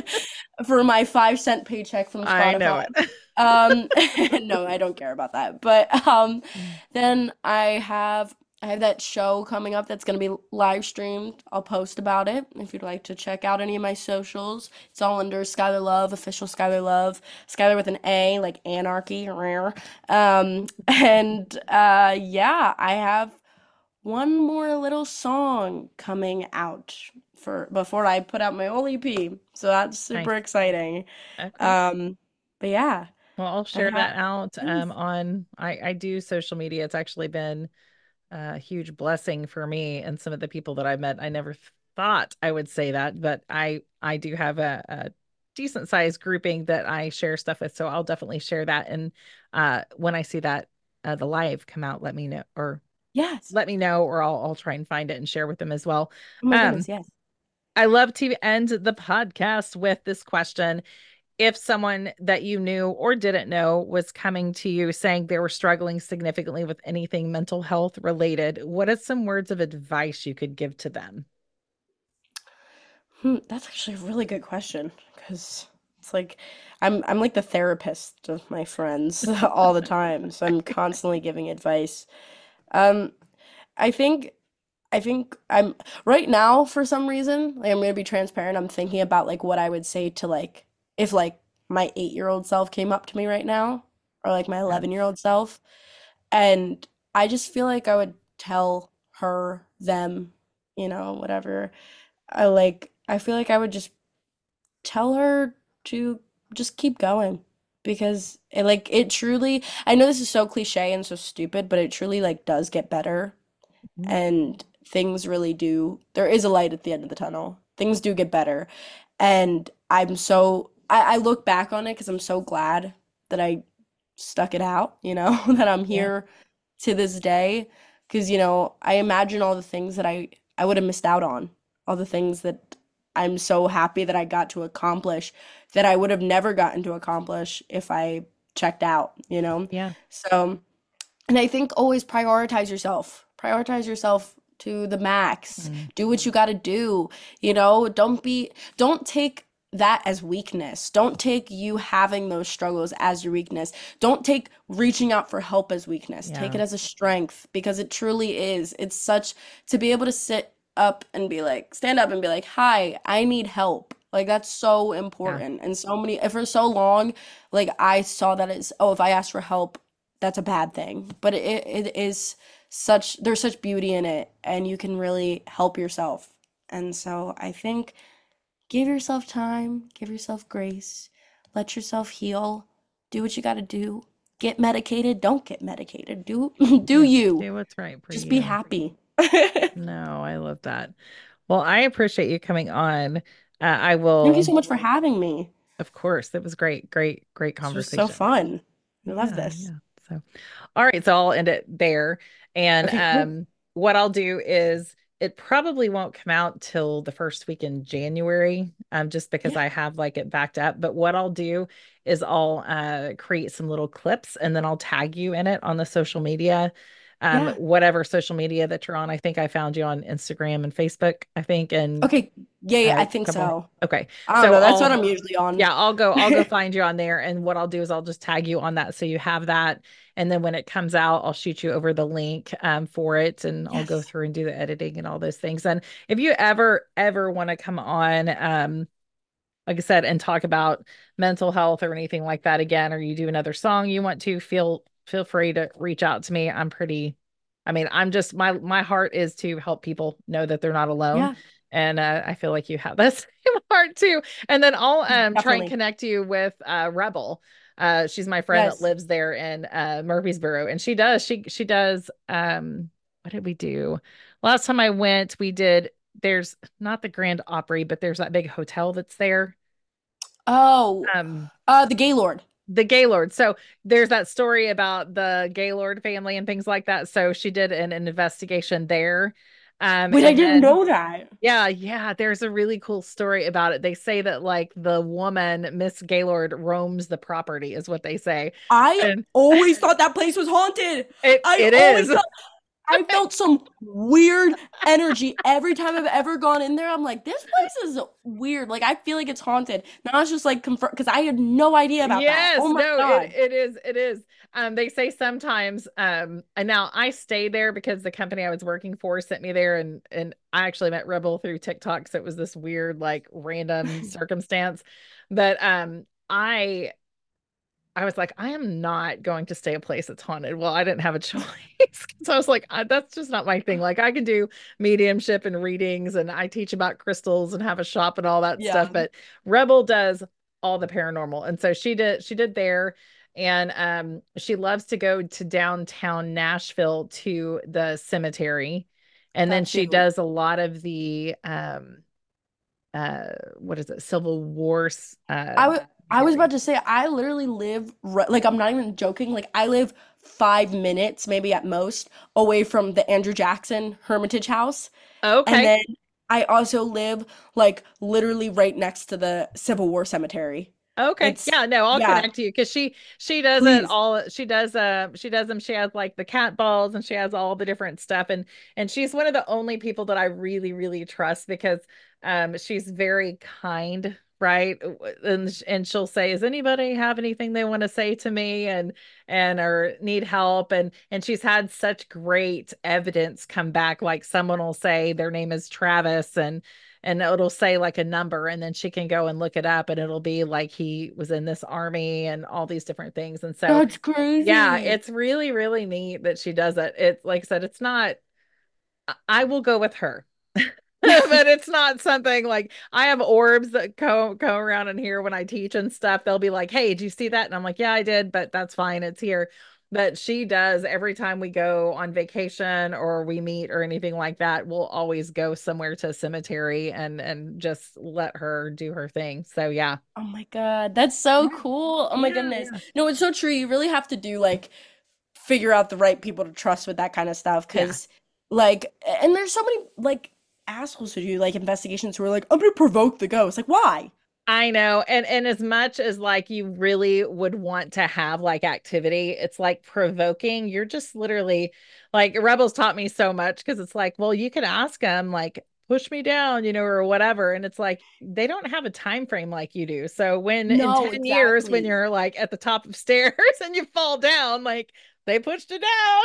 for my five cent paycheck from I know Spotify. it. Um, no, I don't care about that. But um, Mm. then I have I have that show coming up that's gonna be live streamed. I'll post about it if you'd like to check out any of my socials. It's all under Skylar Love, official Skylar Love, Skylar with an A, like anarchy, rare. Um, and uh, yeah, I have one more little song coming out for before I put out my whole E P. So that's Nice. super exciting. Okay. Um, but yeah, Well, I'll I share have that out yes. um on I I do social media. It's actually been a huge blessing for me and some of the people that I met. I never th- thought I would say that, but I I do have a, a decent sized grouping that I share stuff with. So I'll definitely share that. And uh when I see that uh, the live come out, let me know or Yes. let me know or I'll I'll try and find it and share with them as well. Oh my Um goodness, yes. I love to end the podcast with this question. If someone that you knew or didn't know was coming to you saying they were struggling significantly with anything mental health related, what are some words of advice you could give to them? Hmm, that's actually a really good question because it's like I'm I'm like the therapist of my friends all the time, so I'm constantly giving advice. Um, I think I think I'm right now for some reason, like I'm gonna be transparent, I'm thinking about like what I would say to like if like my eight-year-old self came up to me right now or like my Yeah. eleven-year-old self, and I just feel like I would tell her, them, you know, whatever. I like I feel like I would just tell her to just keep going because it like it truly I know this is so cliche and so stupid, but it truly like does get better Mhm. and things really do there is a light at the end of the tunnel. Things do get better. And I'm so I, I look back on it because I'm so glad that I stuck it out, you know, that I'm Yeah. here to this day. Because, you know, I imagine all the things that I I would have missed out on, all the things that I'm so happy that I got to accomplish that I would have never gotten to accomplish if I checked out, you know? Yeah. So, and I think always prioritize yourself. Prioritize yourself to the max. Mm. Do what you got to do. You know, don't be, don't take that as weakness. Don't take you having those struggles as your weakness. Don't take reaching out for help as weakness. Take Yeah. it as a strength because it truly is. It's such to be able to sit up and be like, stand up and be like, "Hi, I need help." Like that's so Yeah. important. And so many, for so long, like I saw that as, oh, if I ask for help, that's a bad thing. But it it is such, there's such beauty in it, and you can really help yourself. And so I think give yourself time, give yourself grace, let yourself heal, do what you got to do. Get medicated, don't get medicated. Do do Yeah. you. Do what's right for Just be you. happy. No, I love that. Well, I appreciate you coming on. Uh, I Thank you will, so much for having me. of course, it was great, great, great This was so conversation. fun. I love Yeah, this. yeah. So, all right, so I'll end it there. And Okay, cool. um, what I'll do is it probably won't come out till the first week in January, um, just because Yeah, I have like it backed up. But what I'll do is I'll uh create some little clips and then I'll tag you in it on the social media. Um, yeah. whatever social media that you're on. I think I found you on Instagram and Facebook, I think, and Okay, yeah, yeah, a I think couple. so. Okay. I don't So know. That's what I'll I'm usually on. yeah, I'll go I'll go find you on there and what I'll do is I'll just tag you on that so you have that and then when it comes out I'll shoot you over the link um for it and I'll go Yes. through and do the editing and all those things. And if you ever ever want to come on um like I said and talk about mental health or anything like that again or you do another song you want to feel feel free to reach out to me. I'm pretty I mean, I'm just my my heart is to help people know that they're not alone. Yeah, And uh, I feel like you have that same heart too. And then I'll um try and definitely. connect you with uh Rebel. Uh she's my friend that Yes. lives there in uh Murfreesboro and she does she she does um what did we do? Last time I went, we did there's not the Grand Opry, but there's that big hotel that's there. Oh, Um uh, the Gaylord. the Gaylord. So there's that story about the Gaylord family and things like that. So she did an, an investigation there. Um, Wait, I and didn't then know that. yeah, yeah, there's a really cool story about it. They say that like the woman, Miss Gaylord, roams the property, is what they say. I And always thought that place was haunted. it I it always is. thought I felt some weird energy every time I've ever gone in there. I'm like, this place is weird. Like I feel like it's haunted. Now it's just like confirm because I had no idea about that. Yes, Oh my no, it God. it is it is. Um, they say sometimes, um, and now I stayed there because the company I was working for sent me there, and and I actually met Rebel through TikTok, so it was this weird, like random circumstance. But um, I I was like, I am not going to stay a place that's haunted. Well, I didn't have a choice. So I was like, I, that's just not my thing. Like I can do mediumship and readings and I teach about crystals and have a shop and all that stuff, Yeah, but Rebel does all the paranormal. And so she did she did there and um she loves to go to downtown Nashville to the cemetery. And then that she too. does a lot of the um uh what is it? Civil Wars uh I was I was about cemetery. to say I literally live ri- like I'm not even joking. Like I live five minutes, maybe at most, away from the Andrew Jackson Hermitage House, and Okay. then I also live like literally right next to the Civil War Cemetery. Okay. It's Yeah, no, I'll yeah, connect you because she she does it please. all. She does uh she does them. She has like the cat balls and she has all the different stuff and and she's one of the only people that I really really trust because um she's very kind, right? And sh- and she'll say, "Does anybody have anything they want to say to me and and or need help?" And and she's had such great evidence come back. Like someone will say their name is Travis and and it'll say like a number and then she can go and look it up and it'll be like he was in this army and all these different things and so That's yeah crazy. it's really really neat that she does it. It's like I said it's not I I will go with her but it's not something like I have orbs that go go around in here when I teach and stuff. They'll be like, "Hey, did you see that?" And I'm like, "Yeah, I did, but that's fine. It's here." But she does every time we go on vacation or we meet or anything like that, we'll always go somewhere to a cemetery and and just let her do her thing. So yeah. Oh my God, that's so Yeah, cool. Oh my yeah, goodness. yeah. No, it's so true. You really have to do like figure out the right people to trust with that kind of stuff Yeah. because like and there's so many like assholes who do like investigations who are like, I'm gonna provoke the ghost. Like, why? I know. And and as much as like you really would want to have like activity, it's like provoking. You're just literally like Rebels taught me so much because it's like, well, you could ask them like push me down, you know, or whatever. And it's like, they don't have a time frame like you do. So when in No, ten years, when exactly. you're like at the top of stairs and you fall down, like they pushed it down.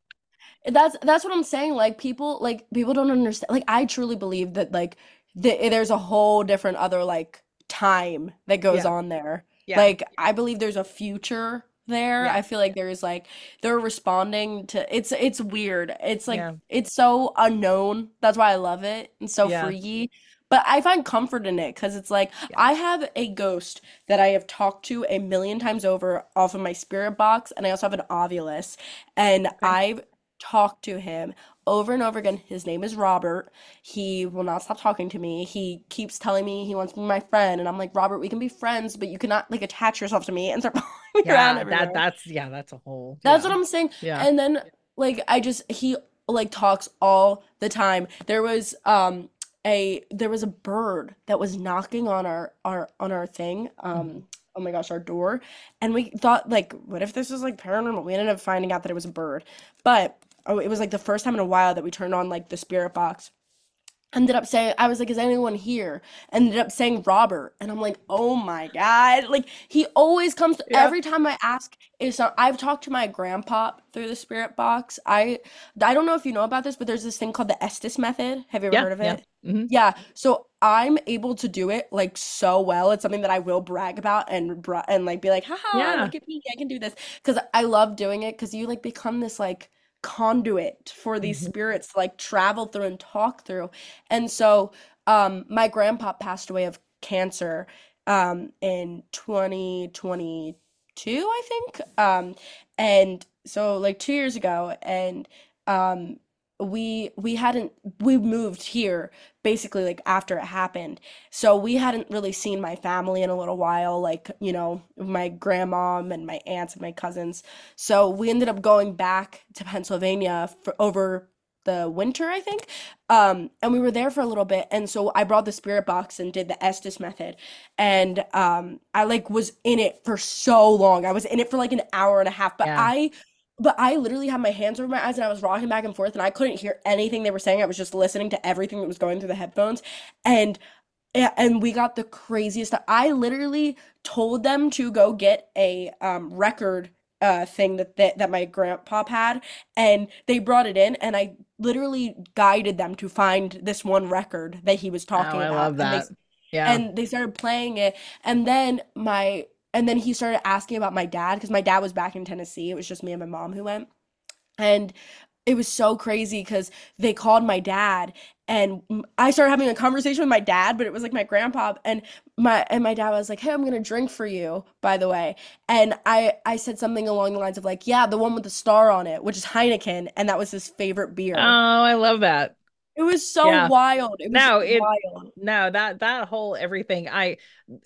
That's that's what I'm saying. Like people like people don't understand. Like I truly believe that like the, there's a whole different other like time that goes Yeah. on there. Yeah. Like I believe there's a future there. Yeah. I feel like there's like they're responding to it's it's weird. It's like Yeah. it's so unknown. That's why I love it and so Yeah. freaky. But I find comfort in it because it's like Yeah. I have a ghost that I have talked to a million times over off of my spirit box, and I also have an Ovilus, and Okay. I've talked to him over and over again. His name is Robert. He will not stop talking to me. He keeps telling me he wants to be my friend, and I'm like, Robert, we can be friends, but you cannot like attach yourself to me and start following me around Yeah. everywhere. That that's yeah, that's a whole That's yeah. what I'm saying. Yeah. And then like I just he like talks all the time. There was um a there was a bird that was knocking on our our on our thing. Um Mhm. oh my gosh, our door. And we thought like what if this was like paranormal? We ended up finding out that it was a bird. But oh, it was like the first time in a while that we turned on like the spirit box. Ended up saying, I was like, is anyone here? Ended up saying Robert. And I'm like, oh my God. Like, he always comes, Yeah. every time I ask, is some, I've talked to my grandpa through the spirit box. I I don't know if you know about this, but there's this thing called the Estes method. Have you ever Yeah. heard of Yeah. it? Mhm. Yeah. So I'm able to do it like so well. It's something that I will brag about and bra- and like be like, haha, Yeah. look at me, I can do this. Because I love doing it because you like become this like conduit for these Mhm. spirits to like travel through and talk through. And so um my grandpa passed away of cancer um in twenty twenty-two, I think. Um and so like two years ago, and um we we hadn't we moved here basically like after it happened. So we hadn't really seen my family in a little while, like, you know, my grandma and my aunts and my cousins. So we ended up going back to Pennsylvania for over the winter, I think. Um, and we were there for a little bit. And so I brought the spirit box and did the Estes method. And um, I like was in it for so long. I was in it for like an hour and a half. But Yeah. I but I literally had my hands over my eyes and I was rocking back and forth and I couldn't hear anything they were saying. I was just listening to everything that was going through the headphones. And yeah, and we got the craziest stuff. I literally told them to go get a um, record uh, thing that, that that my grandpa had, and they brought it in, and I literally guided them to find this one record that he was Oh, talking I about, love and they that. Yeah. and they started playing it, and then my and then he started asking about my dad because my dad was back in Tennessee. It was just me and my mom who went, and it was so crazy because they called my dad and m- I started having a conversation with my dad, but it was like my grandpa, and my and my dad was like, "Hey, I'm gonna drink for you, by the way." And I I said something along the lines of like, "Yeah, the one with the star on it, which is Heineken, and that was his favorite Oh, beer." I love that. It was so Yeah. wild. It was No, it wild. no, that that whole everything. I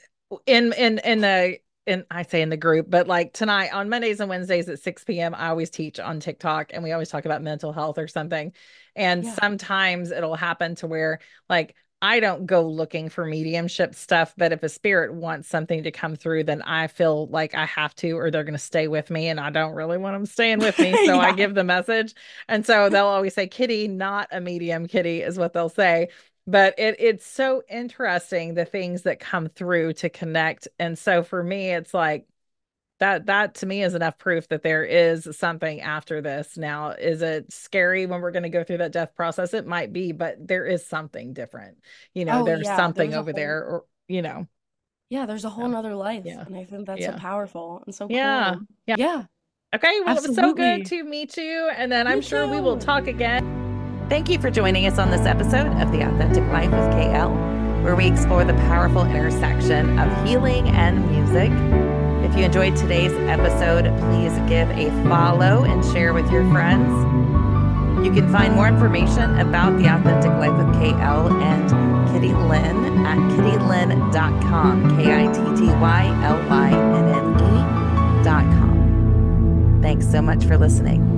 in in in the in I say in the group, but like tonight on Mondays and Wednesdays at six p m, I always teach on TikTok and we always talk about mental health or something. And Yeah. sometimes it'll happen to where like I don't go looking for mediumship stuff, but if a spirit wants something to come through, then I feel like I have to, or they're going to stay with me, and I don't really want them staying with me. So I Yeah. give the message. And so they'll always say, Kitty, not a medium, Kitty, is what they'll say. But it it's so interesting the things that come through to connect. And so for me, it's like that that to me is enough proof that there is something after this. Now, is it scary when we're going to go through that death process? It might be, but there is something different. You know, Oh there's yeah, something there's a over whole there, or you know. yeah, there's a whole So, nother life, yeah. and I think that's so Yeah. powerful and so Yeah. cool. Yeah. Yeah, Okay, well, it was so good absolutely. to meet you, and then You I'm sure we will too. talk again. Thank you for joining us on this episode of The Authentic Life with K L, where we explore the powerful intersection of healing and music. If you enjoyed today's episode, please give a follow and share with your friends. You can find more information about The Authentic Life with K L and Kitty Lynn at kitty lynn dot com, K I T T Y L Y N N E dot com. Thanks so much for listening.